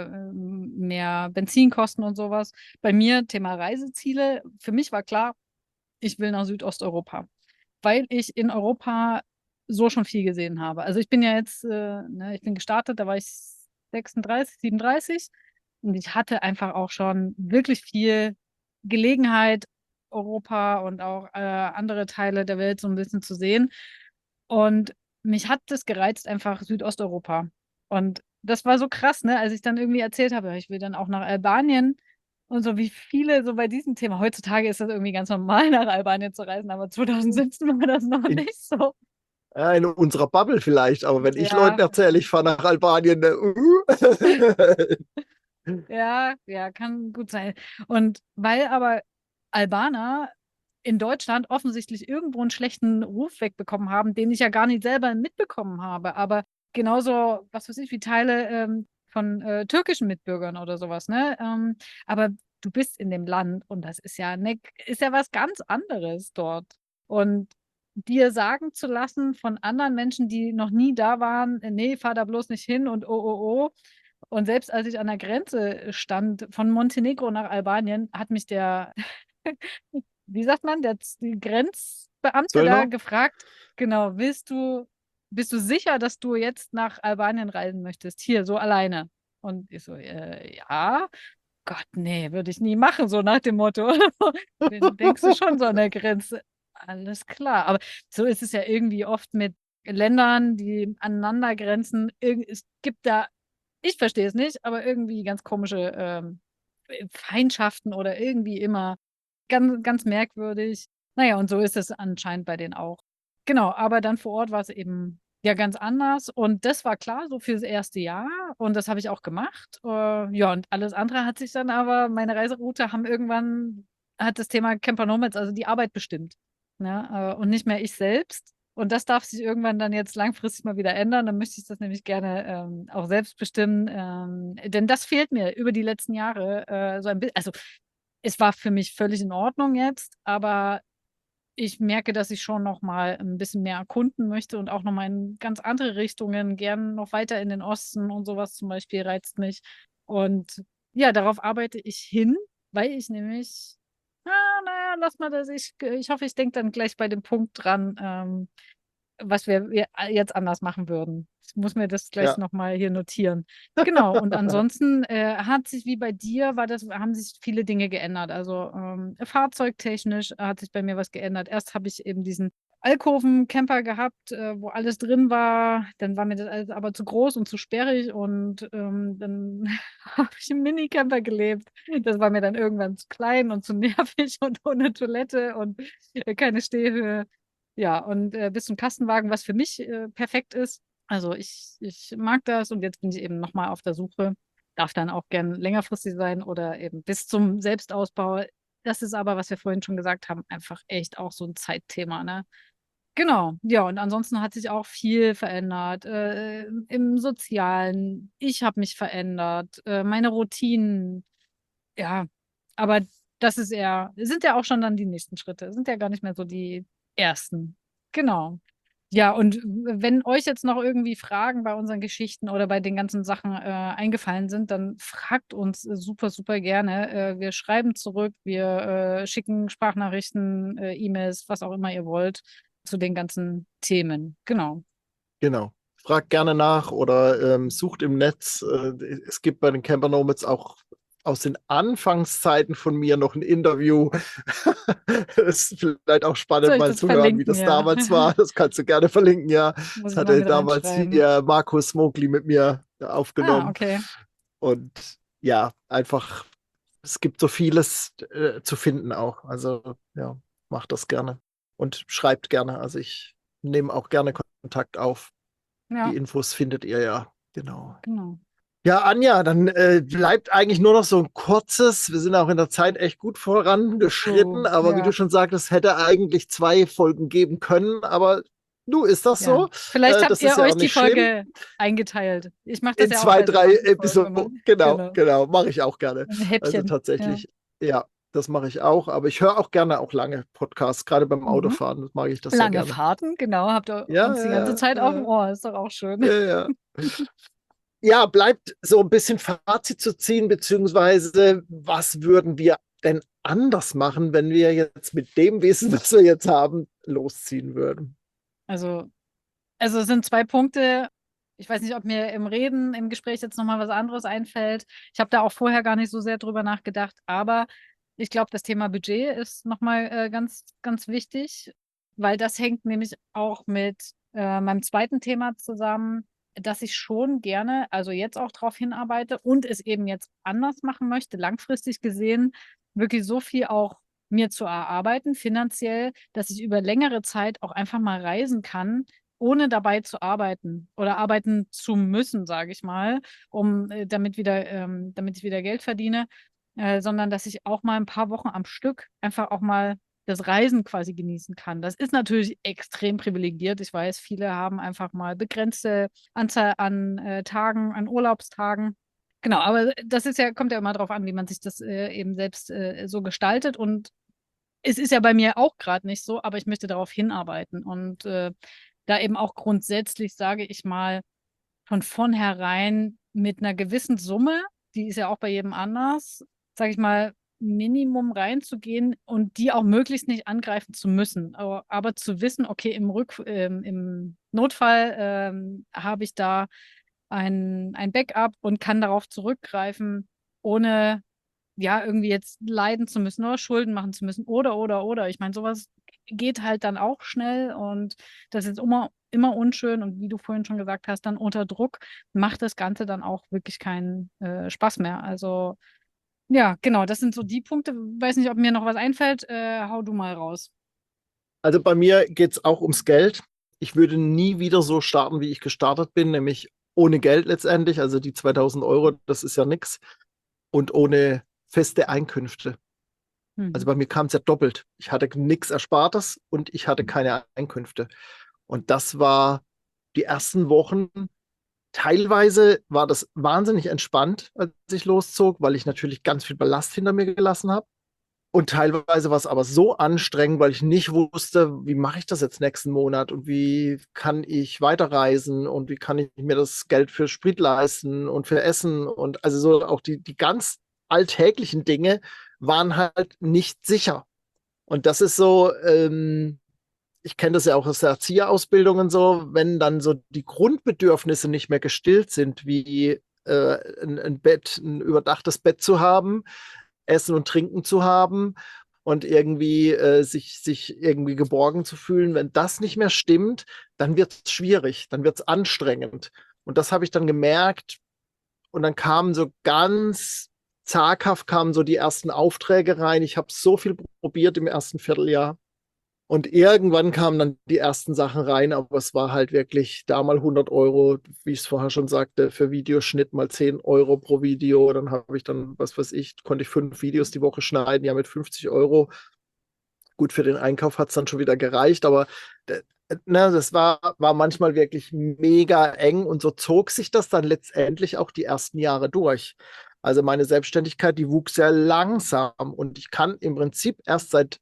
mehr Benzinkosten und sowas. Bei mir Thema Reiseziele. Für mich war klar, ich will nach Südosteuropa, weil ich in Europa so schon viel gesehen habe. Also ich bin ja jetzt, ne, ich bin gestartet, da war ich 36, 37 und ich hatte einfach auch schon wirklich viel Gelegenheit, Europa und auch andere Teile der Welt so ein bisschen zu sehen. Und mich hat das gereizt, einfach Südosteuropa. Und das war so krass, ne, als ich dann irgendwie erzählt habe, ja, ich will dann auch nach Albanien. Und so wie viele so bei diesem Thema. Heutzutage ist das irgendwie ganz normal, nach Albanien zu reisen, aber 2017 war das noch In, nicht so. in unserer Bubble vielleicht, aber wenn ich Leuten Ja, erzähle, ich fahre nach Albanien, ja, ja, kann gut sein. Und weil aber Albaner in Deutschland offensichtlich irgendwo einen schlechten Ruf wegbekommen haben, den ich ja gar nicht selber mitbekommen habe, aber genauso, was weiß ich, wie Teile von türkischen Mitbürgern oder sowas, ne? Aber du bist in dem Land und das ist ja was ganz anderes dort. Und dir sagen zu lassen von anderen Menschen, die noch nie da waren, nee, fahr da bloß nicht hin und oh, oh, oh. Und selbst als ich an der Grenze stand, von Montenegro nach Albanien, hat mich der, wie sagt man, die Grenzbeamte da Zöllner? gefragt, genau, bist du sicher, dass du jetzt nach Albanien reisen möchtest? Hier, so alleine. Und ich so, ja, Gott, nee, würde ich nie machen, so nach dem Motto. Wen denkst du schon so an der Grenze? Alles klar. Aber so ist es ja irgendwie oft mit Ländern, die aneinander grenzen. Es gibt da, ich verstehe es nicht, aber irgendwie ganz komische Feindschaften oder irgendwie immer ganz, ganz merkwürdig. Naja, und so ist es anscheinend bei denen auch. Genau, aber dann vor Ort war es eben ja ganz anders. Und das war klar, so fürs erste Jahr. Und das habe ich auch gemacht. Ja, und alles andere hat sich dann aber, meine Reiseroute hat das Thema Camper Nomads, also die Arbeit bestimmt. Ne? Und nicht mehr ich selbst. Und das darf sich irgendwann dann jetzt langfristig mal wieder ändern. Dann möchte ich das nämlich gerne auch selbst bestimmen. Denn das fehlt mir über die letzten Jahre so ein bisschen. Also es war für mich völlig in Ordnung jetzt, aber ich merke, dass ich schon noch mal ein bisschen mehr erkunden möchte und auch noch mal in ganz andere Richtungen, gern noch weiter in den Osten und sowas zum Beispiel reizt mich. Und ja, darauf arbeite ich hin, weil ich nämlich, naja, lass mal das, ich hoffe, ich denke dann gleich bei dem Punkt dran, was wir jetzt anders machen würden. Ich muss mir das gleich Ja. nochmal hier notieren. Genau, und ansonsten hat sich wie bei dir, haben sich viele Dinge geändert. Also fahrzeugtechnisch hat sich bei mir was geändert. Erst habe ich eben diesen Alkoven-Camper gehabt, wo alles drin war. Dann war mir das alles aber zu groß und zu sperrig und dann habe ich im Minicamper gelebt. Das war mir dann irgendwann zu klein und zu nervig und ohne Toilette und keine Stehhöhe. Ja, und bis zum Kastenwagen, was für mich perfekt ist. Also ich mag das und jetzt bin ich eben nochmal auf der Suche. Darf dann auch gern längerfristig sein oder eben bis zum Selbstausbau. Das ist aber, was wir vorhin schon gesagt haben, einfach echt auch so ein Zeitthema, ne? Genau, ja, und ansonsten hat sich auch viel verändert. Im Sozialen, ich habe mich verändert, meine Routinen, ja, aber sind ja auch schon dann die nächsten Schritte, sind ja gar nicht mehr so die ersten. Genau. Ja, und wenn euch jetzt noch irgendwie Fragen bei unseren Geschichten oder bei den ganzen Sachen eingefallen sind, dann fragt uns super, super gerne. Wir schreiben zurück, wir schicken Sprachnachrichten, E-Mails, was auch immer ihr wollt, zu den ganzen Themen. Genau. Genau. Fragt gerne nach oder sucht im Netz. Es gibt bei den Camper Nomads auch aus den Anfangszeiten von mir noch ein Interview. Das ist vielleicht auch spannend, Soll ich mal das zu hören, wie verlinken? das Ja. damals war. Das kannst du gerne verlinken, ja. Muss Das ich mal hatte mit damals reinschreiben. hier Markus Smokli mit mir Ah, aufgenommen. okay. Und ja, einfach, es gibt so vieles zu finden auch. Also ja, macht das gerne und schreibt gerne. Also ich nehme auch gerne Kontakt auf. Ja, Die Infos findet ihr ja. Genau. genau. Ja, Anja, dann bleibt eigentlich nur noch so ein kurzes. Wir sind auch in der Zeit echt gut Oh, vorangeschritten, aber wie du ja. schon sagtest, hätte eigentlich 2 Folgen geben können. Aber du, ist das Ja. so? Vielleicht habt Das ist ihr ja auch euch die nicht schlimm. Folge eingeteilt. Ich mache das In ja auch zwei, bei so drei manchen Folgen immer. Episoden. Genau, Genau. genau, mache ich auch gerne. Ein Also Häppchen. Ja. tatsächlich, ja, das mache ich auch. Aber ich höre auch gerne auch lange Podcasts, gerade beim Mhm. Autofahren. Das mag ich das sehr Lange gerne. Fahrten, genau. Habt ihr Ja, uns die ganze ja, Zeit auf dem ja, Ohr. Ist doch auch schön. ja, ja. Ja, bleibt so ein bisschen Fazit zu ziehen, beziehungsweise was würden wir denn anders machen, wenn wir jetzt mit dem Wissen, was wir jetzt haben, losziehen würden? Also, also es sind zwei Punkte. Ich weiß nicht, ob mir im Reden, im Gespräch jetzt nochmal was anderes einfällt. Ich habe da auch vorher gar nicht so sehr drüber nachgedacht, aber ich glaube, das Thema Budget ist nochmal ganz, ganz wichtig, weil das hängt nämlich auch mit meinem zweiten Thema zusammen, dass ich schon gerne, also jetzt auch darauf hinarbeite und es eben jetzt anders machen möchte, langfristig gesehen, wirklich so viel auch mir zu erarbeiten, finanziell, dass ich über längere Zeit auch einfach mal reisen kann, ohne dabei zu arbeiten oder arbeiten zu müssen, sage ich mal, damit ich wieder Geld verdiene, sondern dass ich auch mal ein paar Wochen am Stück einfach auch mal das Reisen quasi genießen kann. Das ist natürlich extrem privilegiert. Ich weiß, viele haben einfach mal begrenzte Anzahl an Tagen, an Urlaubstagen. Genau, aber das ist ja, kommt ja immer darauf an, wie man sich das eben selbst so gestaltet. Und es ist ja bei mir auch gerade nicht so, aber ich möchte darauf hinarbeiten. Und da eben auch grundsätzlich, sage ich mal, von vornherein mit einer gewissen Summe, die ist ja auch bei jedem anders, sage ich mal, Minimum reinzugehen und die auch möglichst nicht angreifen zu müssen. Aber zu wissen, okay, im Notfall habe ich da ein Backup und kann darauf zurückgreifen, ohne ja, irgendwie jetzt leiden zu müssen oder Schulden machen zu müssen oder. Ich meine, sowas geht halt dann auch schnell und das ist immer unschön und wie du vorhin schon gesagt hast, dann unter Druck macht das Ganze dann auch wirklich keinen Spaß mehr. Also ja, genau, das sind so die Punkte. Weiß nicht, ob mir noch was einfällt. Hau du mal raus. Also bei mir geht es auch ums Geld. Ich würde nie wieder so starten, wie ich gestartet bin, nämlich ohne Geld letztendlich. Also die 2.000 Euro, das ist ja nichts. Und ohne feste Einkünfte. Also Mhm. bei mir kam es ja doppelt. Ich hatte nichts Erspartes und ich hatte keine Einkünfte. Und das war die ersten Wochen. Teilweise war das wahnsinnig entspannt, als ich loszog, weil ich natürlich ganz viel Ballast hinter mir gelassen habe. Und teilweise war es aber so anstrengend, weil ich nicht wusste, wie mache ich das jetzt nächsten Monat und wie kann ich weiterreisen und wie kann ich mir das Geld für Sprit leisten und für Essen und also so auch die ganz alltäglichen Dinge waren halt nicht sicher. Und das ist so, ich kenne das ja auch aus der Erzieherausbildung und so, wenn dann so die Grundbedürfnisse nicht mehr gestillt sind, wie ein Bett, ein überdachtes Bett zu haben, Essen und Trinken zu haben und irgendwie sich irgendwie geborgen zu fühlen. Wenn das nicht mehr stimmt, dann wird es schwierig, dann wird es anstrengend. Und das habe ich dann gemerkt. Und dann kamen so ganz zaghaft kamen so die ersten Aufträge rein. Ich habe so viel probiert im ersten Vierteljahr. Und irgendwann kamen dann die ersten Sachen rein, aber es war halt wirklich da mal 100 Euro, wie ich es vorher schon sagte, für Videoschnitt mal 10 Euro pro Video. Dann habe ich dann, was weiß ich, konnte ich 5 Videos die Woche schneiden, ja mit 50 Euro. Gut, für den Einkauf hat es dann schon wieder gereicht, aber das war manchmal wirklich mega eng und so zog sich das dann letztendlich auch die ersten Jahre durch. Also meine Selbstständigkeit, die wuchs sehr langsam und ich kann im Prinzip erst seit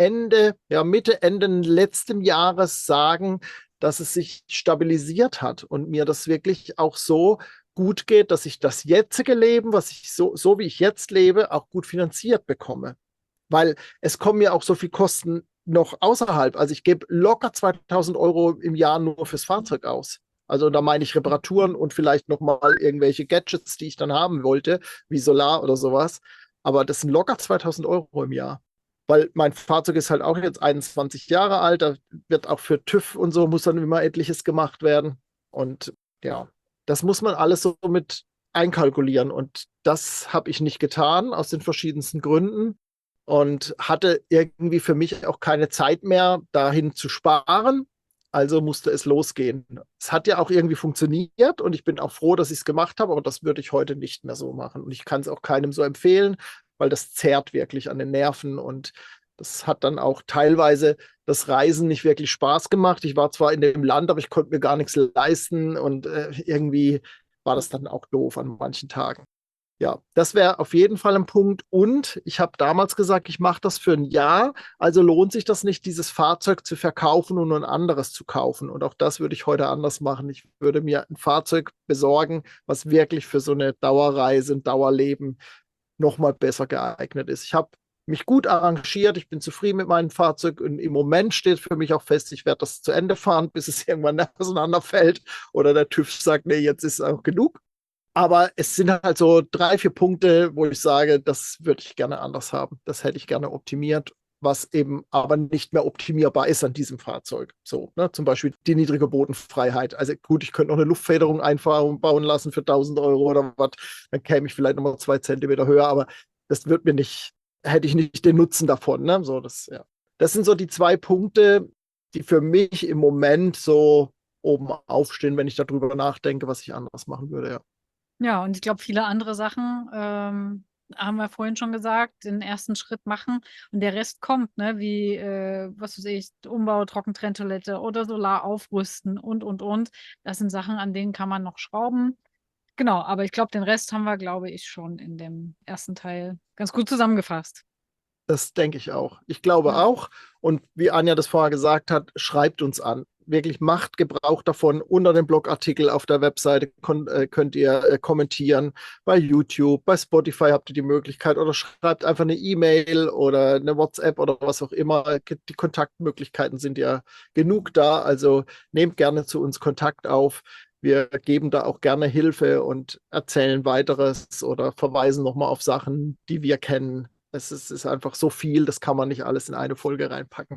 Mitte, Ende letzten Jahres sagen, dass es sich stabilisiert hat und mir das wirklich auch so gut geht, dass ich das jetzige Leben, was ich so wie ich jetzt lebe, auch gut finanziert bekomme. Weil es kommen ja auch so viel Kosten noch außerhalb. Also ich gebe locker 2000 Euro im Jahr nur fürs Fahrzeug aus. Also da meine ich Reparaturen und vielleicht nochmal irgendwelche Gadgets, die ich dann haben wollte, wie Solar oder sowas. Aber das sind locker 2000 Euro im Jahr. Weil mein Fahrzeug ist halt auch jetzt 21 Jahre alt. Da wird auch für TÜV und so muss dann immer etliches gemacht werden. Und ja, das muss man alles so mit einkalkulieren. Und das habe ich nicht getan, aus den verschiedensten Gründen und hatte irgendwie für mich auch keine Zeit mehr, dahin zu sparen. Also musste es losgehen. Es hat ja auch irgendwie funktioniert und ich bin auch froh, dass ich es gemacht habe, aber das würde ich heute nicht mehr so machen. Und ich kann es auch keinem so empfehlen, weil das zerrt wirklich an den Nerven und das hat dann auch teilweise das Reisen nicht wirklich Spaß gemacht. Ich war zwar in dem Land, aber ich konnte mir gar nichts leisten und irgendwie war das dann auch doof an manchen Tagen. Ja, das wäre auf jeden Fall ein Punkt. Und ich habe damals gesagt, ich mache das für ein Jahr. Also lohnt sich das nicht, dieses Fahrzeug zu verkaufen und ein anderes zu kaufen. Und auch das würde ich heute anders machen. Ich würde mir ein Fahrzeug besorgen, was wirklich für so eine Dauerreise, ein Dauerleben nochmal besser geeignet ist. Ich habe mich gut arrangiert. Ich bin zufrieden mit meinem Fahrzeug. Und im Moment steht für mich auch fest, ich werde das zu Ende fahren, bis es irgendwann auseinanderfällt oder der TÜV sagt, nee, jetzt ist auch genug. Aber es sind halt so 3, 4 Punkte, wo ich sage, das würde ich gerne anders haben. Das hätte ich gerne optimiert, was eben aber nicht mehr optimierbar ist an diesem Fahrzeug. So, ne? Zum Beispiel die niedrige Bodenfreiheit. Also gut, ich könnte noch eine Luftfederung bauen lassen für 1000 Euro oder was. Dann käme ich vielleicht nochmal 2 Zentimeter höher, aber das wird mir nicht, hätte ich nicht den Nutzen davon. Ne? So, ja. Das sind so die 2 Punkte, die für mich im Moment so oben aufstehen, wenn ich darüber nachdenke, was ich anders machen würde, ja. Ja, und ich glaube, viele andere Sachen, haben wir vorhin schon gesagt, den ersten Schritt machen und der Rest kommt, ne? Wie, was weiß ich, Umbau, Trockentrenntoilette oder Solar aufrüsten und. Das sind Sachen, an denen kann man noch schrauben. Genau, aber ich glaube, den Rest haben wir, glaube ich, schon in dem ersten Teil ganz gut zusammengefasst. Das denke ich auch. Ich glaube Ja. auch. Und wie Anja das vorher gesagt hat, schreibt uns an. Wirklich macht Gebrauch davon. Unter dem Blogartikel auf der Webseite könnt ihr kommentieren. Bei YouTube, bei Spotify habt ihr die Möglichkeit oder schreibt einfach eine E-Mail oder eine WhatsApp oder was auch immer. Die Kontaktmöglichkeiten sind ja genug da. Also nehmt gerne zu uns Kontakt auf. Wir geben da auch gerne Hilfe und erzählen weiteres oder verweisen nochmal auf Sachen, die wir kennen. Es ist einfach so viel, das kann man nicht alles in eine Folge reinpacken.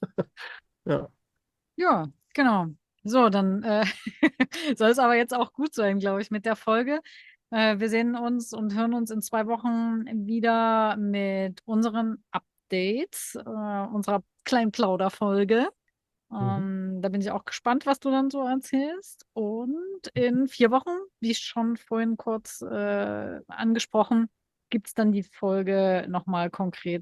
Ja. Ja, genau. So, dann soll es aber jetzt auch gut sein, glaube ich, mit der Folge. Wir sehen uns und hören uns in 2 Wochen wieder mit unseren Updates, unserer kleinen Plauderfolge. Mhm. Da bin ich auch gespannt, was du dann so erzählst. Und in 4 Wochen, wie schon vorhin kurz angesprochen, gibt es dann die Folge nochmal konkret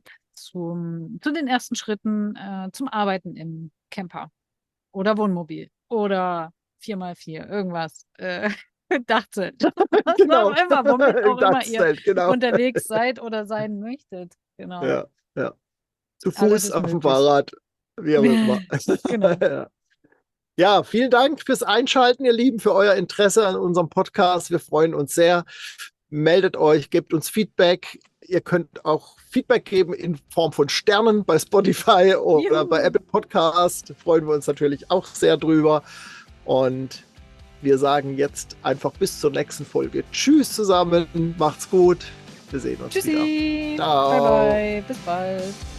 zu den ersten Schritten zum Arbeiten im Camper oder Wohnmobil oder 4x4, irgendwas. Dachzelt. Was auch Genau. immer, womit auch immer ihr Dachszelt, genau. unterwegs seid oder sein möchtet. Genau. Ja, ja. Zu Alles Fuß, ist auf dem möglich. Fahrrad, wie auch immer. Genau. Ja. Ja, vielen Dank fürs Einschalten, ihr Lieben, für euer Interesse an unserem Podcast. Wir freuen uns sehr. Meldet euch, gebt uns Feedback. Ihr könnt auch Feedback geben in Form von Sternen bei Spotify oder bei Juhu. Apple Podcast. Freuen wir uns natürlich auch sehr drüber. Und wir sagen jetzt einfach bis zur nächsten Folge. Tschüss zusammen, macht's gut. Wir sehen uns wieder. Tschüssi. Ciao. Bye bye. Bis bald.